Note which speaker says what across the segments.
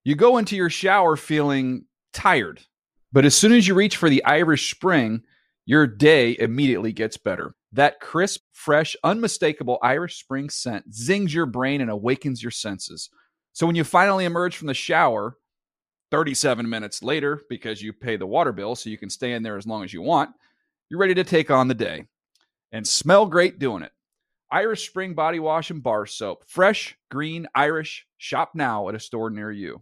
Speaker 1: You go into your shower feeling tired, but as soon as you reach for the Irish Spring, your day immediately gets better. That crisp, fresh, unmistakable Irish Spring scent zings your brain and awakens your senses. So when you finally emerge from the shower 37 minutes later, because you pay the water bill so you can stay in there as long as you want, you're ready to take on the day and smell great doing it. Irish Spring Body Wash and Bar Soap. Fresh, green, Irish. Shop now at a store near you.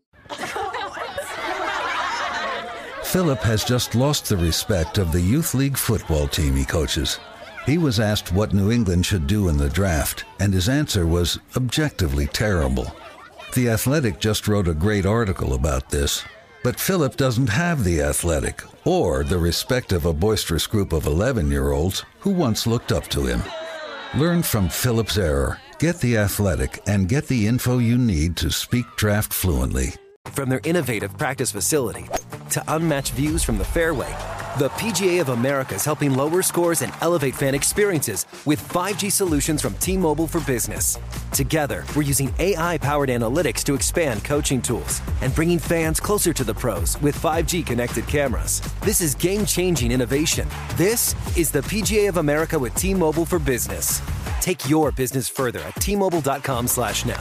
Speaker 2: Philip has just lost the respect of the youth league football team he coaches. He was asked what New England should do in the draft, and his answer was objectively terrible. The Athletic just wrote a great article about this, but Philip doesn't have the Athletic or the respect of a boisterous group of 11-year-olds who once looked up to him. Learn from Philip's error, get the Athletic, and get the info you need to speak draft fluently.
Speaker 3: From their innovative practice facility to unmatched views from the fairway, the PGA of America is helping lower scores and elevate fan experiences with 5G solutions from T-Mobile for Business. Together, we're using AI-powered analytics to expand coaching tools and bringing fans closer to the pros with 5G connected cameras. This is game-changing innovation. This is the PGA of America with T-Mobile for Business. Take your business further at T-Mobile.com/now.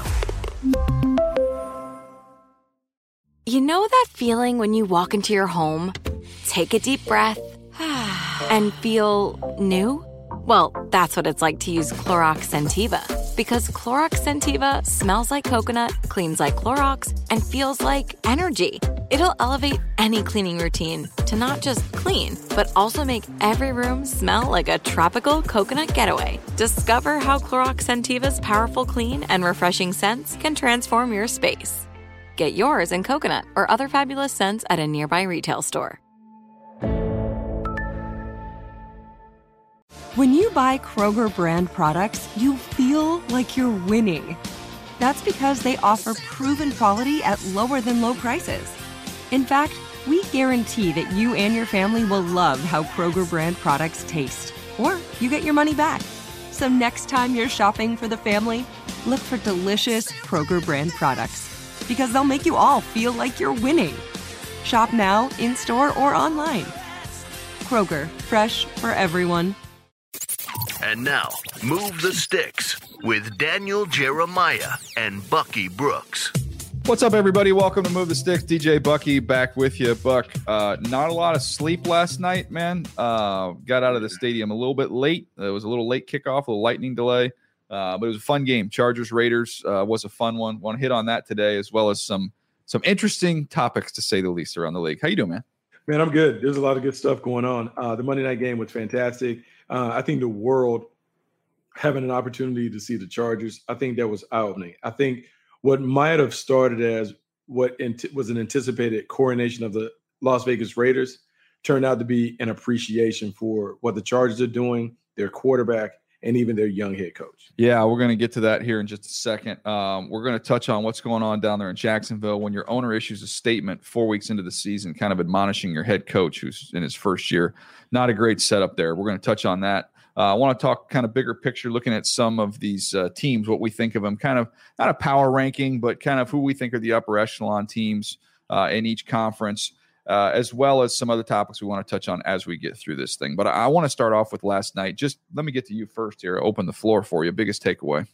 Speaker 4: You know that feeling when you walk into your home, take a deep breath, and feel new? Well, that's what it's like to use Clorox Scentiva. Because Clorox Scentiva smells like coconut, cleans like Clorox, and feels like energy. It'll elevate any cleaning routine to not just clean, but also make every room smell like a tropical coconut getaway. Discover how Clorox Scentiva's powerful clean and refreshing scents can transform your space. Get yours in coconut or other fabulous scents at a nearby retail store.
Speaker 5: When you buy Kroger brand products, you feel like you're winning. That's because they offer proven quality at lower than low prices. In fact, we guarantee that you and your family will love how Kroger brand products taste, or you get your money back. So next time you're shopping for the family, look for delicious Kroger brand products, because they'll make you all feel like you're winning. Shop now, in-store, or online. Kroger, fresh for everyone.
Speaker 6: And now, Move the Sticks with Daniel Jeremiah and Bucky Brooks.
Speaker 1: What's up, everybody? Welcome to Move the Sticks. DJ Bucky back with you. Buck, not a lot of sleep last night, man. Got out of the stadium a little bit late. It was a little late kickoff, a little lightning delay. But it was a fun game. Chargers-Raiders was a fun one. Want to hit on that today, as well as some interesting topics, to say the least, around the league. How you doing, man?
Speaker 7: Man, I'm good. There's a lot of good stuff going on. The Monday night game was fantastic. I think the world having an opportunity to see the Chargers, I think that was eye-opening. I think what might have started as what was an anticipated coronation of the Las Vegas Raiders turned out to be an appreciation for what the Chargers are doing, their quarterback, and even their young head coach.
Speaker 1: Yeah, we're going to get to that here in just a second. We're going to touch on what's going on down there in Jacksonville when your owner issues a statement 4 weeks into the season, kind of admonishing your head coach who's in his first year. Not a great setup there. We're going to touch on that. I want to talk kind of bigger picture, looking at some of these teams, what we think of them, kind of not a power ranking, but kind of who we think are the upper echelon teams in each conference. As well as some other topics we want to touch on as we get through this thing. But I want to start off with last night. Just let me get to you first here. Open the floor for you. Biggest takeaway.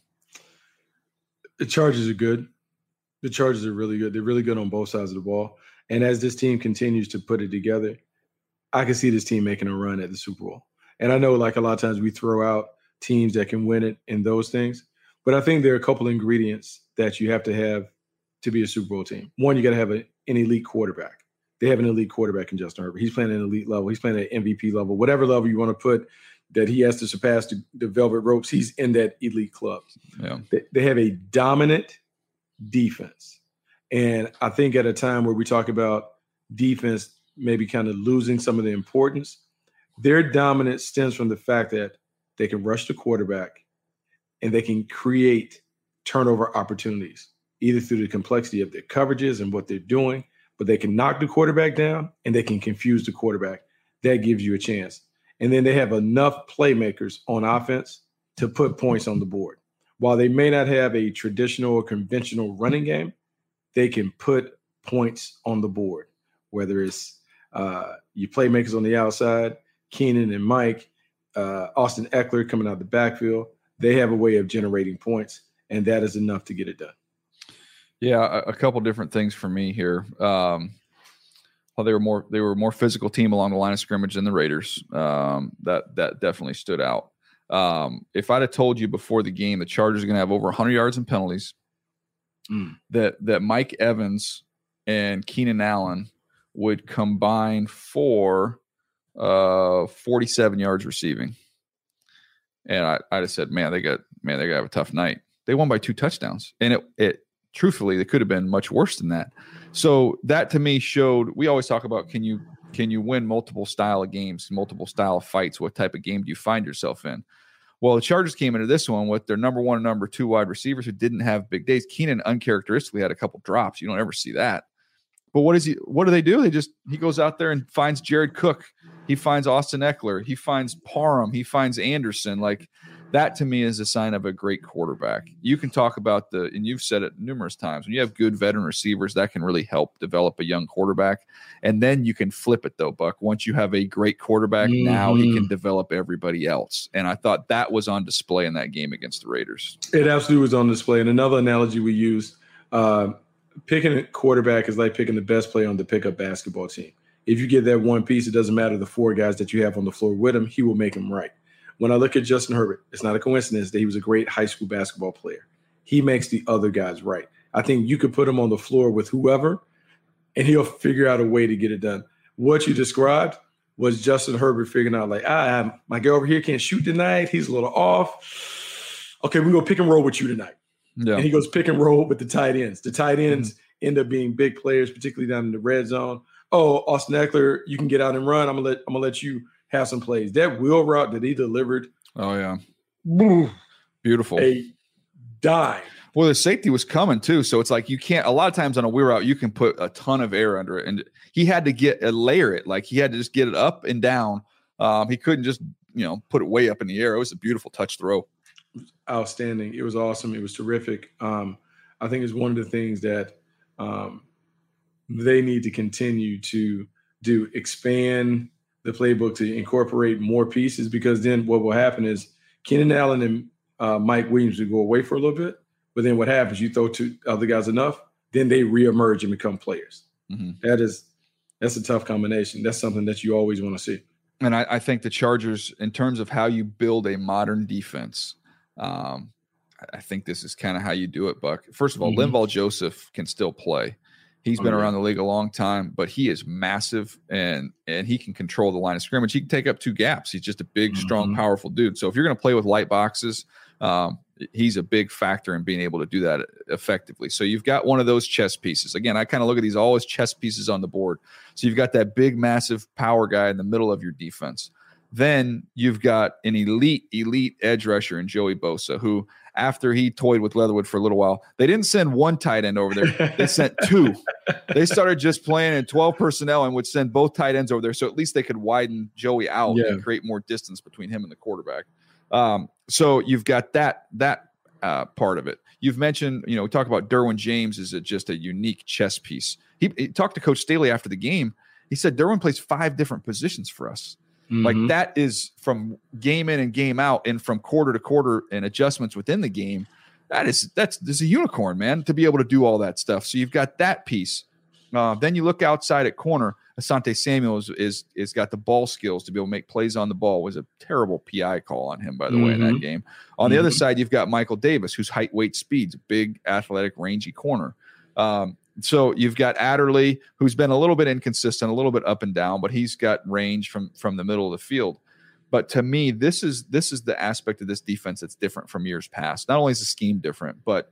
Speaker 7: The Chargers are good. The Chargers are really good. They're really good on both sides of the ball. And as this team continues to put it together, I can see this team making a run at the Super Bowl. And I know, like, a lot of times we throw out teams that can win it and those things. But I think there are a couple of ingredients that you have to be a Super Bowl team. One, you got to have an elite quarterback. They have an elite quarterback in Justin Herbert. He's playing at an elite level. He's playing at MVP level. Whatever level you want to put that he has to surpass the velvet ropes, he's in that elite club.
Speaker 1: Yeah.
Speaker 7: They have a dominant defense. And I think at a time where we talk about defense maybe kind of losing some of the importance, their dominance stems from the fact that they can rush the quarterback and they can create turnover opportunities, either through the complexity of their coverages and what they're doing, but they can knock the quarterback down and they can confuse the quarterback. That gives you a chance. And then they have enough playmakers on offense to put points on the board. While they may not have a traditional or conventional running game, they can put points on the board, whether it's your playmakers on the outside, Keenan and Mike, Austin Ekeler coming out the backfield. They have a way of generating points, and that is enough to get it done.
Speaker 1: Yeah, a couple different things for me here. They were more physical team along the line of scrimmage than the Raiders. That definitely stood out. If I'd have told you before the game the Chargers are going to have over 100 yards in penalties, that Mike Evans and Keenan Allen would combine for 47 yards receiving, and I'd have said, man, they got to have a tough night. They won by 2 touchdowns, and it truthfully, they could have been much worse than that. So that to me showed, we always talk about, can you win multiple style of games, multiple style of fights? What type of game do you find yourself in? Well, the Chargers came into this one with their number 1 and number 2 wide receivers who didn't have big days. Keenan uncharacteristically had a couple drops. You don't ever see that. But what do they do? He goes out there and finds Jared Cook. He finds Austin Ekeler. He finds Parham. He finds Anderson. Like, that to me is a sign of a great quarterback. You can talk about and you've said it numerous times, when you have good veteran receivers, that can really help develop a young quarterback. And then you can flip it though, Buck. Once you have a great quarterback, now he can develop everybody else. And I thought that was on display in that game against the Raiders.
Speaker 7: It absolutely was on display. And another analogy we use, picking a quarterback is like picking the best player on the pickup basketball team. If you get that one piece, it doesn't matter the 4 guys that you have on the floor with him, he will make them right. When I look at Justin Herbert, it's not a coincidence that he was a great high school basketball player. He makes the other guys right. I think you could put him on the floor with whoever, and he'll figure out a way to get it done. What you described was Justin Herbert figuring out, like, my guy over here can't shoot tonight. He's a little off. Okay, we're going to pick and roll with you tonight. Yeah. And he goes pick and roll with the tight ends. The tight ends end up being big players, particularly down in the red zone. Oh, Austin Ekeler, you can get out and run. I'm gonna let you have some plays. That wheel route that he delivered.
Speaker 1: Oh, yeah. Beautiful.
Speaker 7: A dime.
Speaker 1: Well, the safety was coming too. So it's like, you can't, a lot of times on a wheel route, you can put a ton of air under it. And he had to layer it. Like, he had to just get it up and down. He couldn't just, put it way up in the air. It was a beautiful touch throw.
Speaker 7: Outstanding. It was awesome. It was terrific. I think it's one of the things that they need to continue to do, expand the playbook to incorporate more pieces, because then what will happen is Keenan Allen and Mike Williams will go away for a little bit, but then what happens, you throw 2 other guys enough, then they reemerge and become players. That's a tough combination. That's something that you always want to see.
Speaker 1: And I think the Chargers, in terms of how you build a modern defense, I think this is kind of how you do it, Buck. First of all, Linval Joseph can still play. He's been around the league a long time, but he is massive, and he can control the line of scrimmage. He can take up 2 gaps. He's just a big, strong, powerful dude. So if you're going to play with light boxes, he's a big factor in being able to do that effectively. So you've got one of those chess pieces. Again, I kind of look at these all as chess pieces on the board. So you've got that big, massive power guy in the middle of your defense. Then you've got an elite edge rusher in Joey Bosa, who, after he toyed with Leatherwood for a little while, they didn't send 1 tight end over there. They sent 2. They started just playing in 12 personnel and would send both tight ends over there, so at least they could widen Joey out and create more distance between him and the quarterback. So you've got that part of it. You've mentioned, we talk about Derwin James as just a unique chess piece. He talked to Coach Staley after the game. He said, Derwin plays 5 different positions for us. Like, that is from game in and game out, and from quarter to quarter and adjustments within the game. That's a unicorn, man, to be able to do all that stuff. So you've got that piece. Then you look outside at corner. Asante Samuel is got the ball skills to be able to make plays on the ball. It was a terrible PI call on him, by the way, in that game. On the other side, you've got Michael Davis, who's height, weight, speed's a big, athletic, rangy corner. So you've got Adderley, who's been a little bit inconsistent, a little bit up and down, but he's got range from the middle of the field. But to me, this is the aspect of this defense that's different from years past. Not only is the scheme different, but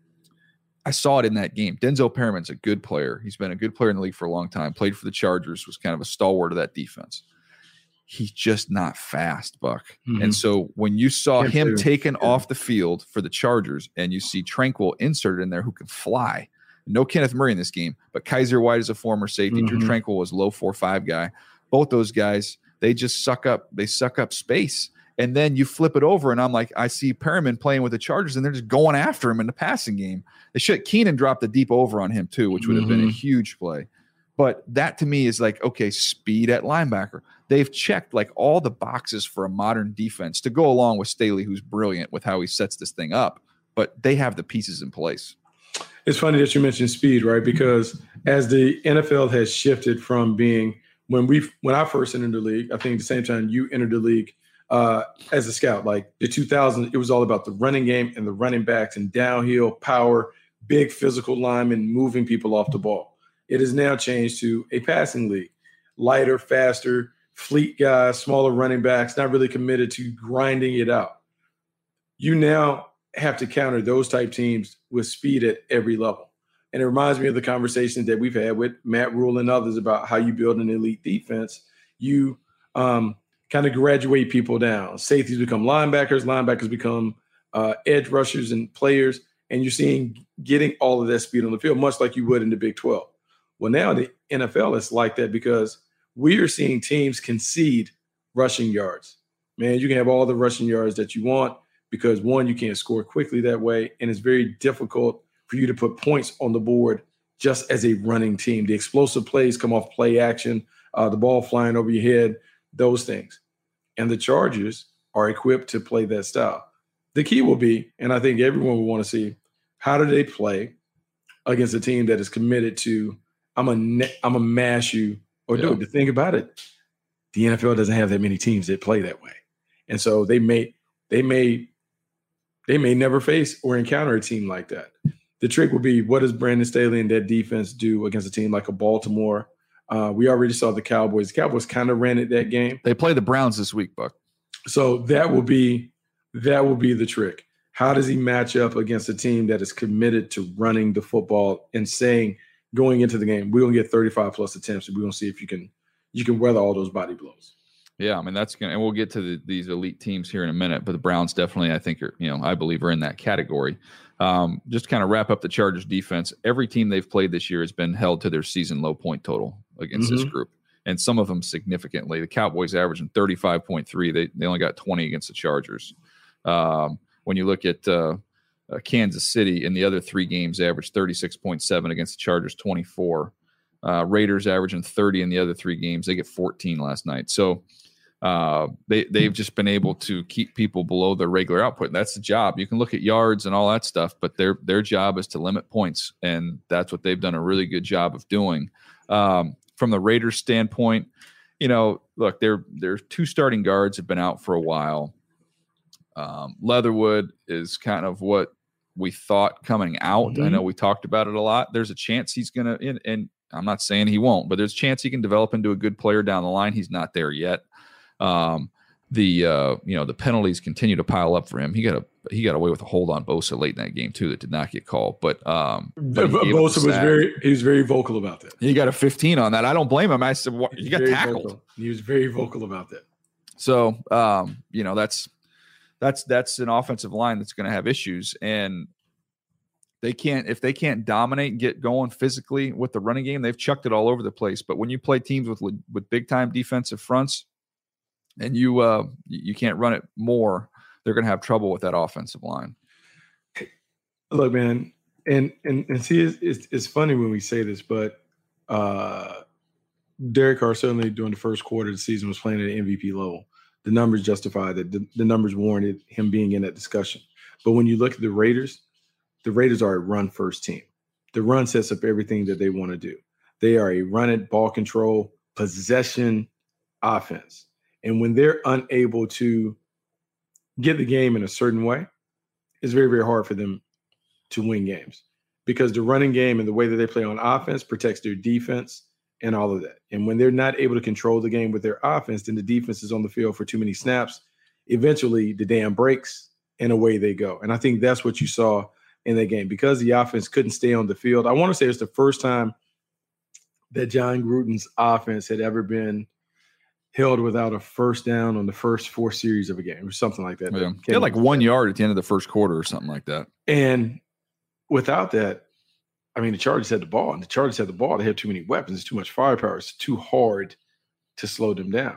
Speaker 1: I saw it in that game. Denzel Perriman's a good player. He's been a good player in the league for a long time, played for the Chargers, was kind of a stalwart of that defense. He's just not fast, Buck. And so when you saw him taken off the field for the Chargers, and you see Tranquil inserted in there who can fly, no Kenneth Murray in this game, but Kaiser White is a former safety. Drew Tranquil was low 4.5 guy. Both those guys, they just suck up space. And then you flip it over, and I'm like, I see Perriman playing with the Chargers, and they're just going after him in the passing game. Keenan dropped a deep over on him too, which would have been a huge play. But that to me is like, okay, speed at linebacker. They've checked like all the boxes for a modern defense to go along with Staley, who's brilliant with how he sets this thing up. But they have the pieces in place.
Speaker 7: It's funny that you mentioned speed, right? Because as the NFL has shifted from being when I first entered the league, I think at the same time you entered the league as a scout, like the 2000s, it was all about the running game and the running backs and downhill power, big physical linemen moving people off the ball. It has now changed to a passing league, lighter, faster, fleet guys, smaller running backs, not really committed to grinding it out. You now have to counter those type teams with speed at every level. And it reminds me of the conversations that we've had with Matt Rule and others about how you build an elite defense. You kind of graduate people down. Safeties become linebackers become edge rushers and players, and you're seeing getting all of that speed on the field, much like you would in the Big 12. Well, now the NFL is like that because we are seeing teams concede rushing yards. Man, you can have all the rushing yards that you want because, one, you can't score quickly that way, and it's very difficult for you to put points on the board just as a running team. The explosive plays come off play action, the ball flying over your head, those things. And the Chargers are equipped to play that style. The key will be, and I think everyone will want to see, how do they play against a team that is committed to, I'm a mash you or do it. The thing about it, the NFL doesn't have that many teams that play that way. And so they may never face or encounter a team like that. The trick will be, what does Brandon Staley and that defense do against a team like a Baltimore? We already saw the Cowboys. The Cowboys kind of ran it that game.
Speaker 1: They play the Browns this week, Buck.
Speaker 7: So that will be the trick. How does he match up against a team that is committed to running the football and saying, going into the game, we're going to get 35 plus attempts, and we're going to see if you can weather all those body blows.
Speaker 1: Yeah, I mean, that's going to, and we'll get to these elite teams here in a minute, but the Browns definitely, I think, I believe are in that category. Just kind of wrap up the Chargers defense. Every team they've played this year has been held to their season low point total against this group, and some of them significantly. The Cowboys averaging 35.3. They only got 20 against the Chargers. When you look at Kansas City in the other three games, averaged 36.7 against the Chargers, 24. Raiders averaging 30 in the other three games. They get 14 last night. So they've just been able to keep people below their regular output. That's the job. You can look at yards and all that stuff, but their job is to limit points, and that's what they've done a really good job of doing. From the Raiders standpoint, look, their two starting guards have been out for a while. Leatherwood is kind of what we thought coming out. I know we talked about it a lot. There's a chance he's going to, and I'm not saying he won't, but there's a chance he can develop into a good player down the line. He's not there yet. The penalties continue to pile up for him. He got away with a hold on Bosa late in that game too that did not get called. But
Speaker 7: Bosa was very vocal about that.
Speaker 1: He got a 15 on that. I don't blame him. I said, you got tackled.
Speaker 7: Vocal. He was very vocal about that.
Speaker 1: So that's an offensive line that's going to have issues, and if they can't dominate and get going physically with the running game, they've chucked it all over the place. But when you play teams with big time defensive fronts, and you can't run it more, they're going to have trouble with that offensive line.
Speaker 7: Look, man, and see, it's funny when we say this, but Derek Carr certainly during the first quarter of the season was playing at an MVP level. The numbers justify that. The numbers warranted him being in that discussion. But when you look at the Raiders are a run-first team. The run sets up everything that they want to do. They are a run-it, ball control, possession offense. And when they're unable to get the game in a certain way, it's very, very hard for them to win games because the running game and the way that they play on offense protects their defense and all of that. And when they're not able to control the game with their offense, then the defense is on the field for too many snaps. Eventually, the dam breaks and away they go. And I think that's what you saw in that game because the offense couldn't stay on the field. I want to say it's the first time that John Gruden's offense had ever been held without a first down on the first 4 series of a game or something like that.
Speaker 1: Yeah. They had like 1 yard at the end of the first quarter or something like that.
Speaker 7: And without that, I mean, the Chargers had the ball, and the Chargers had the ball. They have too many weapons. It's too much firepower. It's too hard to slow them down.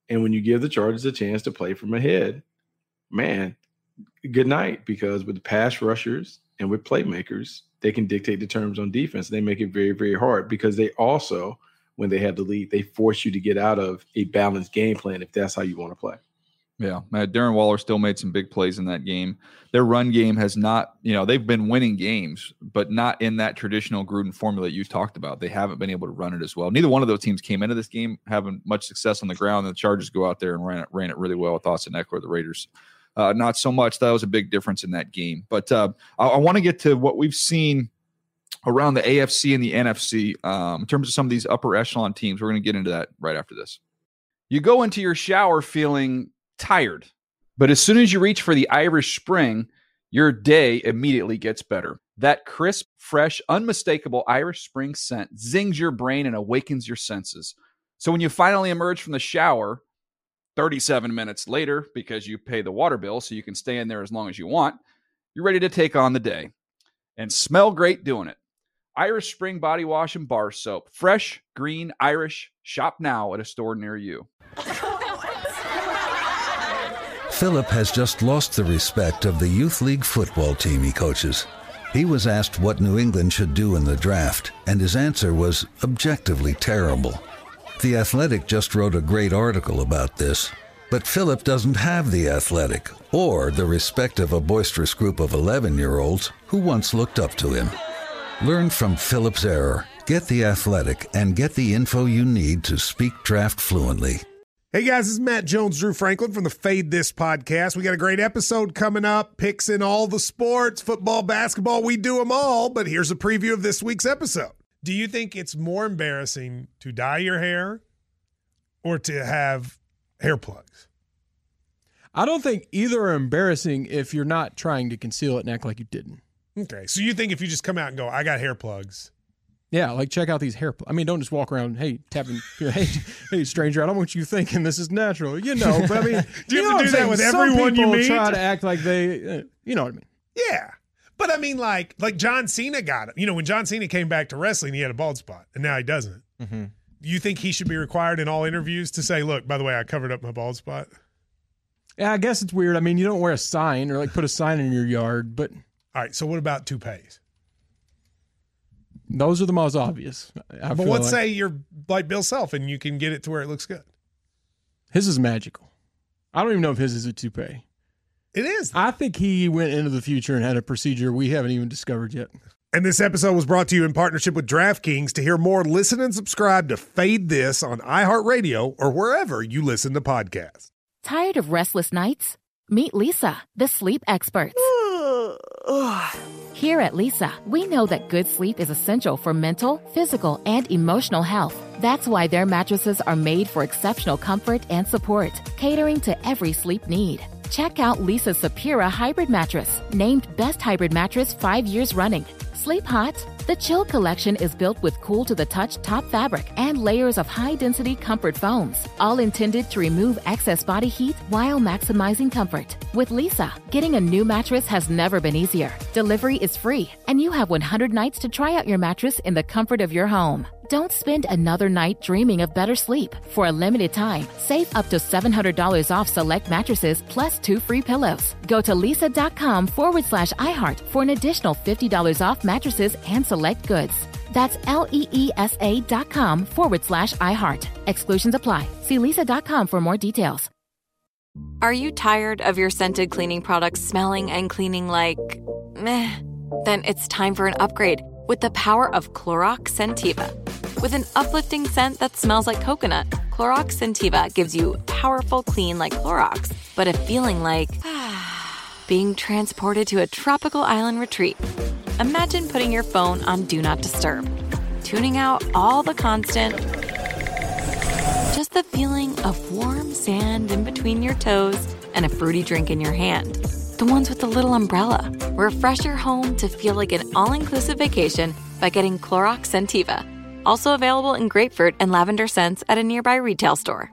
Speaker 7: And when you give the Chargers a chance to play from ahead, man, good night, because with the pass rushers and with playmakers, they can dictate the terms on defense. They make it very, very hard because they also, when they have the lead, they force you to get out of a balanced game plan if that's how you want to play.
Speaker 1: Yeah, Darren Waller still made some big plays in that game. Their run game has not, they've been winning games, but not in that traditional Gruden formula you talked about. They haven't been able to run it as well. Neither one of those teams came into this game having much success on the ground. The Chargers go out there and ran it really well with Austin Eckler. The Raiders, not so much. That was a big difference in that game. But I want to get to what we've seen around the AFC and the NFC in terms of some of these upper echelon teams. We're going to get into that right after this. You go into your shower feeling tired, but as soon as you reach for the Irish Spring, your day immediately gets better. That crisp, fresh, unmistakable Irish Spring scent zings your brain and awakens your senses. So when you finally emerge from the shower 37 minutes later, because you pay the water bill so you can stay in there as long as you want, you're ready to take on the day and smell great doing it. Irish Spring body wash and bar soap. Fresh, green, Irish. Shop now at a store near you.
Speaker 2: Philip has just lost the respect of the youth league football team he coaches. He was asked what New England should do in the draft, and his answer was objectively terrible. The Athletic just wrote a great article about this, but Philip doesn't have The Athletic or the respect of a boisterous group of 11-year-olds who once looked up to him. Learn from Philip's error, get The Athletic, and get the info you need to speak draft fluently.
Speaker 8: Hey guys, this is Matt Jones, Drew Franklin from the Fade This podcast. We got a great episode coming up, picks in all the sports, football, basketball, we do them all, but here's a preview of this week's episode. Do you think it's more embarrassing to dye your hair or to have hair plugs?
Speaker 9: I don't think either are embarrassing if you're not trying to conceal it and act like you didn't.
Speaker 8: Okay, so you think if you just come out and go, I got hair plugs.
Speaker 9: Yeah, like check out these hair plugs. I mean, don't just walk around, tapping, hey, stranger, I don't want you thinking this is natural. But I mean,
Speaker 8: do you have to do that with everyone you meet?
Speaker 9: Try to act like they, you know what I mean?
Speaker 8: Yeah. But I mean, like John Cena got it. When John Cena came back to wrestling, he had a bald spot, and now he doesn't. Mm-hmm. You think he should be required in all interviews to say, look, by the way, I covered up my bald spot?
Speaker 9: Yeah, I guess it's weird. I mean, you don't wear a sign or put a sign in your yard, but.
Speaker 8: All right, so what about toupees?
Speaker 9: Those are the most obvious.
Speaker 8: But let's say you're like Bill Self and you can get it to where it looks good.
Speaker 9: His is magical. I don't even know if his is a toupee.
Speaker 8: It is.
Speaker 9: I think he went into the future and had a procedure we haven't even discovered yet.
Speaker 8: And this episode was brought to you in partnership with DraftKings. To hear more, listen and subscribe to Fade This on iHeartRadio or wherever you listen to podcasts.
Speaker 10: Tired of restless nights? Meet Lisa, the sleep experts. Here at Lisa, we know that good sleep is essential for mental, physical, and emotional health. That's why their mattresses are made for exceptional comfort and support, catering to every sleep need. Check out Lisa's Sapira Hybrid Mattress, named Best Hybrid Mattress 5 years running. Sleep hot? The Chill Collection is built with cool-to-the-touch top fabric and layers of high-density comfort foams, all intended to remove excess body heat while maximizing comfort. With Lisa, getting a new mattress has never been easier. Delivery is free, and you have 100 nights to try out your mattress in the comfort of your home. Don't spend another night dreaming of better sleep. For a limited time, save up to $700 off select mattresses plus 2 free pillows. Go to lisa.com/iHeart for an additional $50 off mattresses and select goods. That's LEESA.com/iHeart. Exclusions apply. See lisa.com for more details.
Speaker 4: Are you tired of your scented cleaning products smelling and cleaning like meh? Then it's time for an upgrade with the power of Clorox Scentiva. With an uplifting scent that smells like coconut, Clorox Scentiva gives you powerful clean like Clorox, but a feeling like being transported to a tropical island retreat. Imagine putting your phone on Do Not Disturb, tuning out all the constant, just the feeling of warm sand in between your toes and a fruity drink in your hand. The ones with the little umbrella. Refresh your home to feel like an all-inclusive vacation by getting Clorox Scentiva. Also available in grapefruit and lavender scents at a nearby retail store.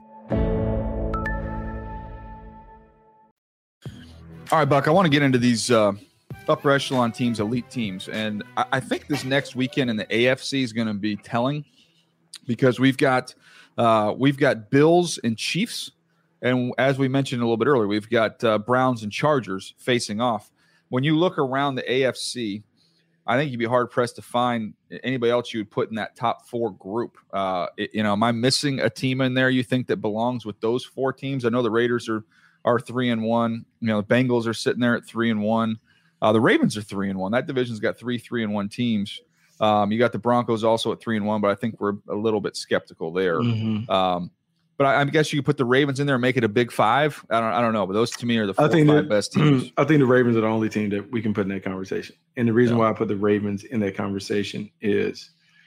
Speaker 1: All right, Buck, I want to get into these upper echelon teams, elite teams. And I think this next weekend in the AFC is going to be telling because we've got Bills and Chiefs And as we mentioned a little bit earlier, we've got Browns and Chargers facing off. When you look around the AFC, I think you'd be hard pressed to find anybody else you would put in that top 4 group. Am I missing a team in there you think that belongs with those 4 teams? I know the Raiders are 3-1. The Bengals are sitting there at 3-1. The Ravens are 3-1. That division's got 3 3-1 teams. You got the Broncos also at 3-1, but I think we're a little bit skeptical there.
Speaker 7: Mm-hmm.
Speaker 1: But I guess you could put the Ravens in there and make it a big 5. I don't know, but those to me are the 4 or 5 best teams.
Speaker 7: I think the Ravens are the only team that we can put in that conversation. And the reason why I put the Ravens in that conversation is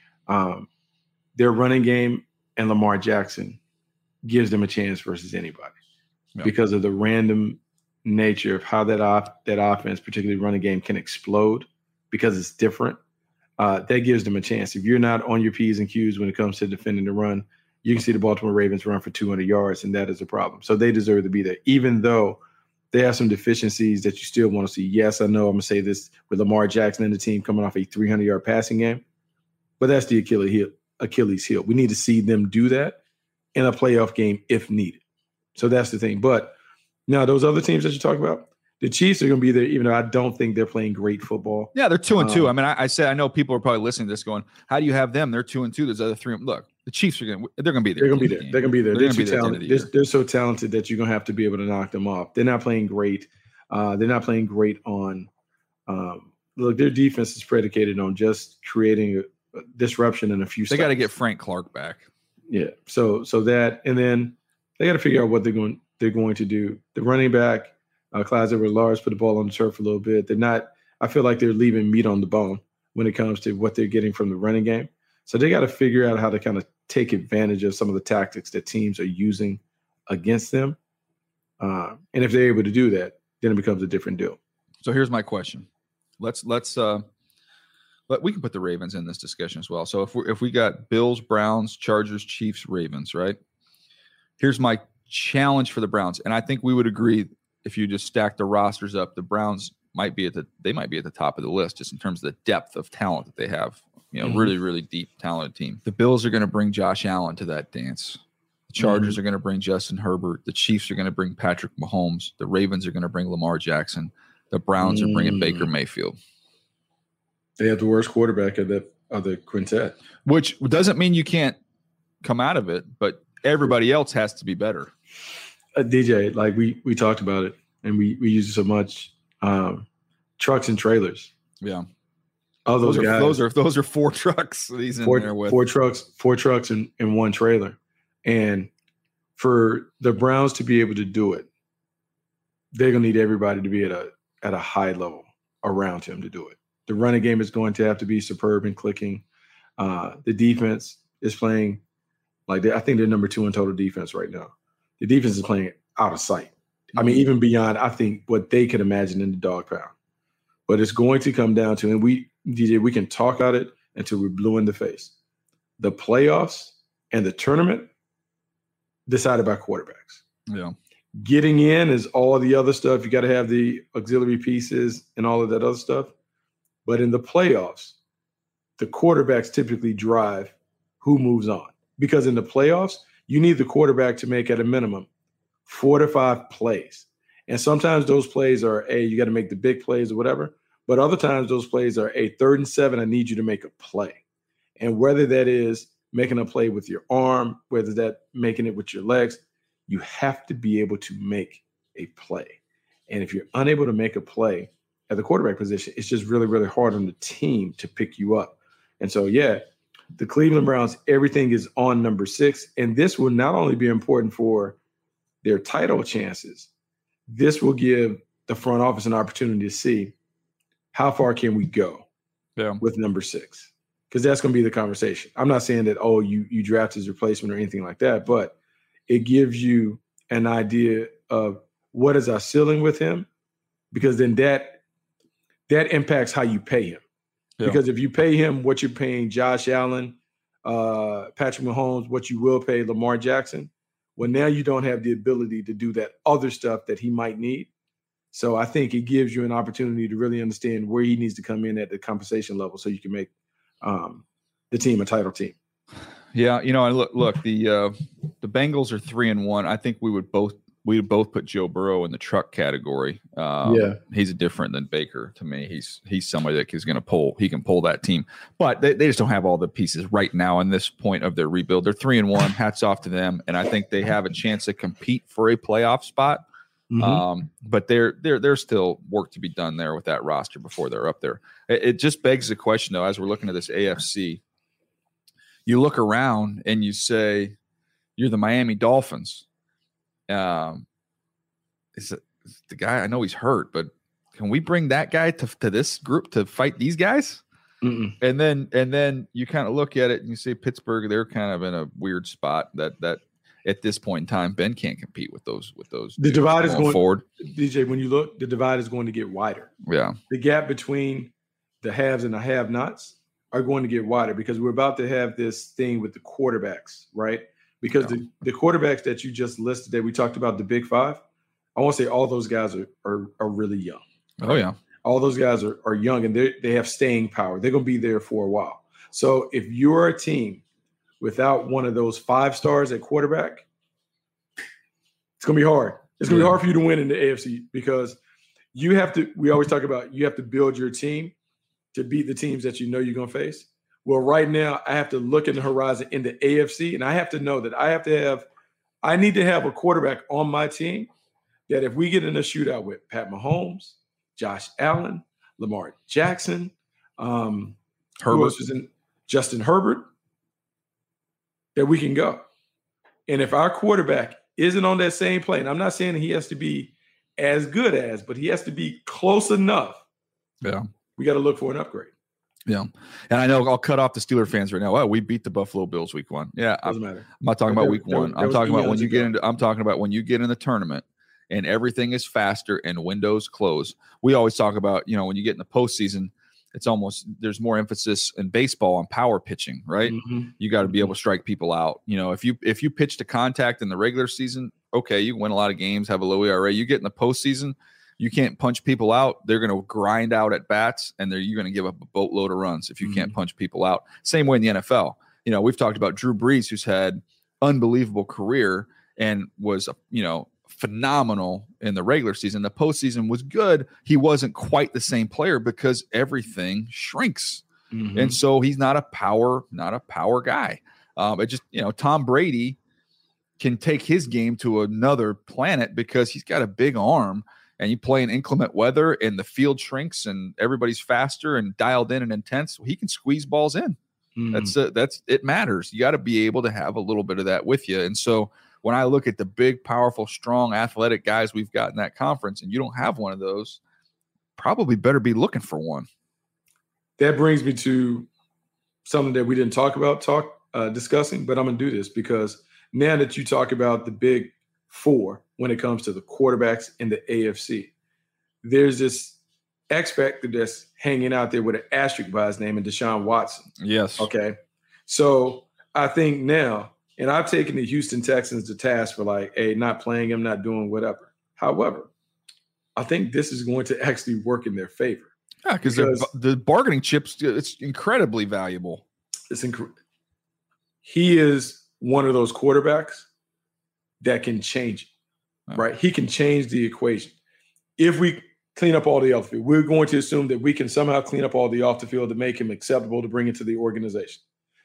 Speaker 7: their running game and Lamar Jackson gives them a chance versus anybody because of the random nature of how that offense, particularly running game, can explode because it's different. That gives them a chance. If you're not on your P's and Q's when it comes to defending the run, you can see the Baltimore Ravens run for 200 yards, and that is a problem. So they deserve to be there, even though they have some deficiencies that you still want to see. Yes, I know I'm going to say this with Lamar Jackson and the team coming off a 300-yard passing game, but that's the Achilles heel. We need to see them do that in a playoff game if needed. So that's the thing. But now those other teams that you talk about, the Chiefs are going to be there, even though I don't think they're playing great football.
Speaker 1: Yeah, they're 2-2. I mean, I know people are probably listening to this going, how do you have them? They're 2-2. There's other 3. Look, the Chiefs they're going to be there.
Speaker 7: They're going to be there. They're going to be there. They're too talented. They're so talented that you're going to have to be able to knock them off. They're not playing great. They're not playing great on look, their defense is predicated on just creating a disruption in a few
Speaker 1: They got to get Frank Clark back.
Speaker 7: Yeah. So that, and then they got to figure out what they're going to do. The running back, Clyde Edwards-Helaire, put the ball on the turf a little bit. I feel like they're leaving meat on the bone when it comes to what they're getting from the running game. So they got to figure out how to kind of take advantage of some of the tactics that teams are using against them. And if they're able to do that, then it becomes a different deal.
Speaker 1: So here's my question. We can put the Ravens in this discussion as well. So if we got Bills, Browns, Chargers, Chiefs, Ravens, right? Here's my challenge for the Browns. And I think we would agree if you just stack the rosters up, the Browns might be at the top of the list just in terms of the depth of talent that they have. Really, really deep, talented team. The Bills are going to bring Josh Allen to that dance. The Chargers are going to bring Justin Herbert. The Chiefs are going to bring Patrick Mahomes. The Ravens are going to bring Lamar Jackson. The Browns are bringing Baker Mayfield.
Speaker 7: They have the worst quarterback of the quintet.
Speaker 1: Which doesn't mean you can't come out of it, but everybody else has to be better.
Speaker 7: DJ, like we talked about it, and we use it so much. Trucks and trailers.
Speaker 1: Yeah.
Speaker 7: All those guys.
Speaker 1: Those are 4 trucks he's in there with.
Speaker 7: 4 trucks and 1 trailer. And for the Browns to be able to do it, they're going to need everybody to be at a high level around him to do it. The running game is going to have to be superb and clicking. The defense is playing I think they're number 2 in total defense right now. The defense is playing out of sight. I mean, even beyond, I think, what they could imagine in the dog pound. But it's going to come down to, and we can talk about it until we're blue in the face. The playoffs and the tournament decided by quarterbacks.
Speaker 1: Yeah.
Speaker 7: Getting in is all the other stuff. You got to have the auxiliary pieces and all of that other stuff. But in the playoffs, the quarterbacks typically drive who moves on. Because in the playoffs, you need the quarterback to make at a minimum 4 to 5 plays. And sometimes those plays are, you got to make the big plays or whatever. But other times those plays are, 3rd and 7, I need you to make a play. And whether that is making a play with your arm, whether that making it with your legs, you have to be able to make a play. And if you're unable to make a play at the quarterback position, it's just really, really hard on the team to pick you up. And so, the Cleveland Browns, everything is on number 6. And this will not only be important for their title chances, this will give the front office an opportunity to see how far can we go with number 6. Because that's going to be the conversation. I'm not saying that, you draft his replacement or anything like that, but it gives you an idea of what is our ceiling with him, because then that impacts how you pay him. Yeah. Because if you pay him what you're paying Josh Allen, Patrick Mahomes, what you will pay Lamar Jackson, well, now you don't have the ability to do that other stuff that he might need. So I think it gives you an opportunity to really understand where he needs to come in at the compensation level so you can make the team a title team.
Speaker 1: Yeah, and look, the Bengals are 3-1. I think we would both we both put Joe Burrow in the truck category. He's different than Baker to me. He's somebody that is going to pull. He can pull that team, but they just don't have all the pieces right now in this point of their rebuild. They're 3-1. Hats off to them, and I think they have a chance to compete for a playoff spot. But there's still work to be done there with that roster before they're up there. It just begs the question, though, as we're looking at this AFC, you look around and you say, you're the Miami Dolphins. Is the guy, I know he's hurt, but can we bring that guy to this group to fight these guys? And then you kind of look at it and you say Pittsburgh, they're kind of in a weird spot that at this point in time, Ben can't compete with those.
Speaker 7: The divide is going
Speaker 1: forward.
Speaker 7: DJ, when you look, the divide is going to get wider.
Speaker 1: Yeah.
Speaker 7: The gap between the haves and the have-nots are going to get wider because we're about to have this thing with the quarterbacks, right? Because the quarterbacks that you just listed that we talked about, the big five, I want to say all those guys are really young.
Speaker 1: Right? Oh, yeah.
Speaker 7: All those guys are young and they have staying power. They're going to be there for a while. So if you're a team without one of those 5 stars at quarterback, it's going to be hard. It's going to be hard for you to win in the AFC because you have to – we always talk about you have to build your team to beat the teams that you know you're going to face. Well, right now, I have to look in the horizon in the AFC, and I have to know that I need to have a quarterback on my team that if we get in a shootout with Pat Mahomes, Josh Allen, Lamar Jackson, who else is in Justin Herbert, that we can go. And if our quarterback isn't on that same plane, I'm not saying he has to be as good as, but he has to be close enough.
Speaker 1: Yeah.
Speaker 7: We got to look for an upgrade.
Speaker 1: Yeah. And I know I'll cut off the Steeler fans right now. Well, we beat the Buffalo Bills week 1. Yeah.
Speaker 7: Doesn't matter.
Speaker 1: I'm not talking about week 1. I'm talking about when you get into, I'm talking about when you get in the tournament and everything is faster and windows close. We always talk about, when you get in the postseason, it's almost, there's more emphasis in baseball on power pitching, right? You got to be able to strike people out. If you pitch to contact in the regular season, okay, you can win a lot of games, have a low ERA. You get in the postseason, you can't punch people out. They're going to grind out at bats, and you're going to give up a boatload of runs if you can't punch people out. Same way in the NFL. We've talked about Drew Brees, who's had unbelievable career and was, phenomenal in the regular season. The postseason was good. He wasn't quite the same player because everything shrinks. And so he's not a power guy. It just, Tom Brady can take his game to another planet because he's got a big arm. And you play in inclement weather and the field shrinks and everybody's faster and dialed in and intense. He can squeeze balls in. It matters. You got to be able to have a little bit of that with you. And so when I look at the big, powerful, strong, athletic guys we've got in that conference, and you don't have one of those, probably better be looking for one.
Speaker 7: That brings me to something that we didn't discussing, but I'm going to do this because now that you talk about the big 4 when it comes to the quarterbacks in the AFC, there's this X factor that's hanging out there with an asterisk by his name, and Deshaun Watson.
Speaker 1: Yes.
Speaker 7: Okay. So I think now, and I've taken the Houston Texans to task for not playing him, not doing whatever. However, I think this is going to actually work in their favor.
Speaker 1: Yeah, because the bargaining chips, it's incredibly valuable.
Speaker 7: He is one of those quarterbacks that can change it, right? He can change the equation. If we clean up all the off the field, we're going to assume that we can somehow clean up all the off the field to make him acceptable to bring into the organization.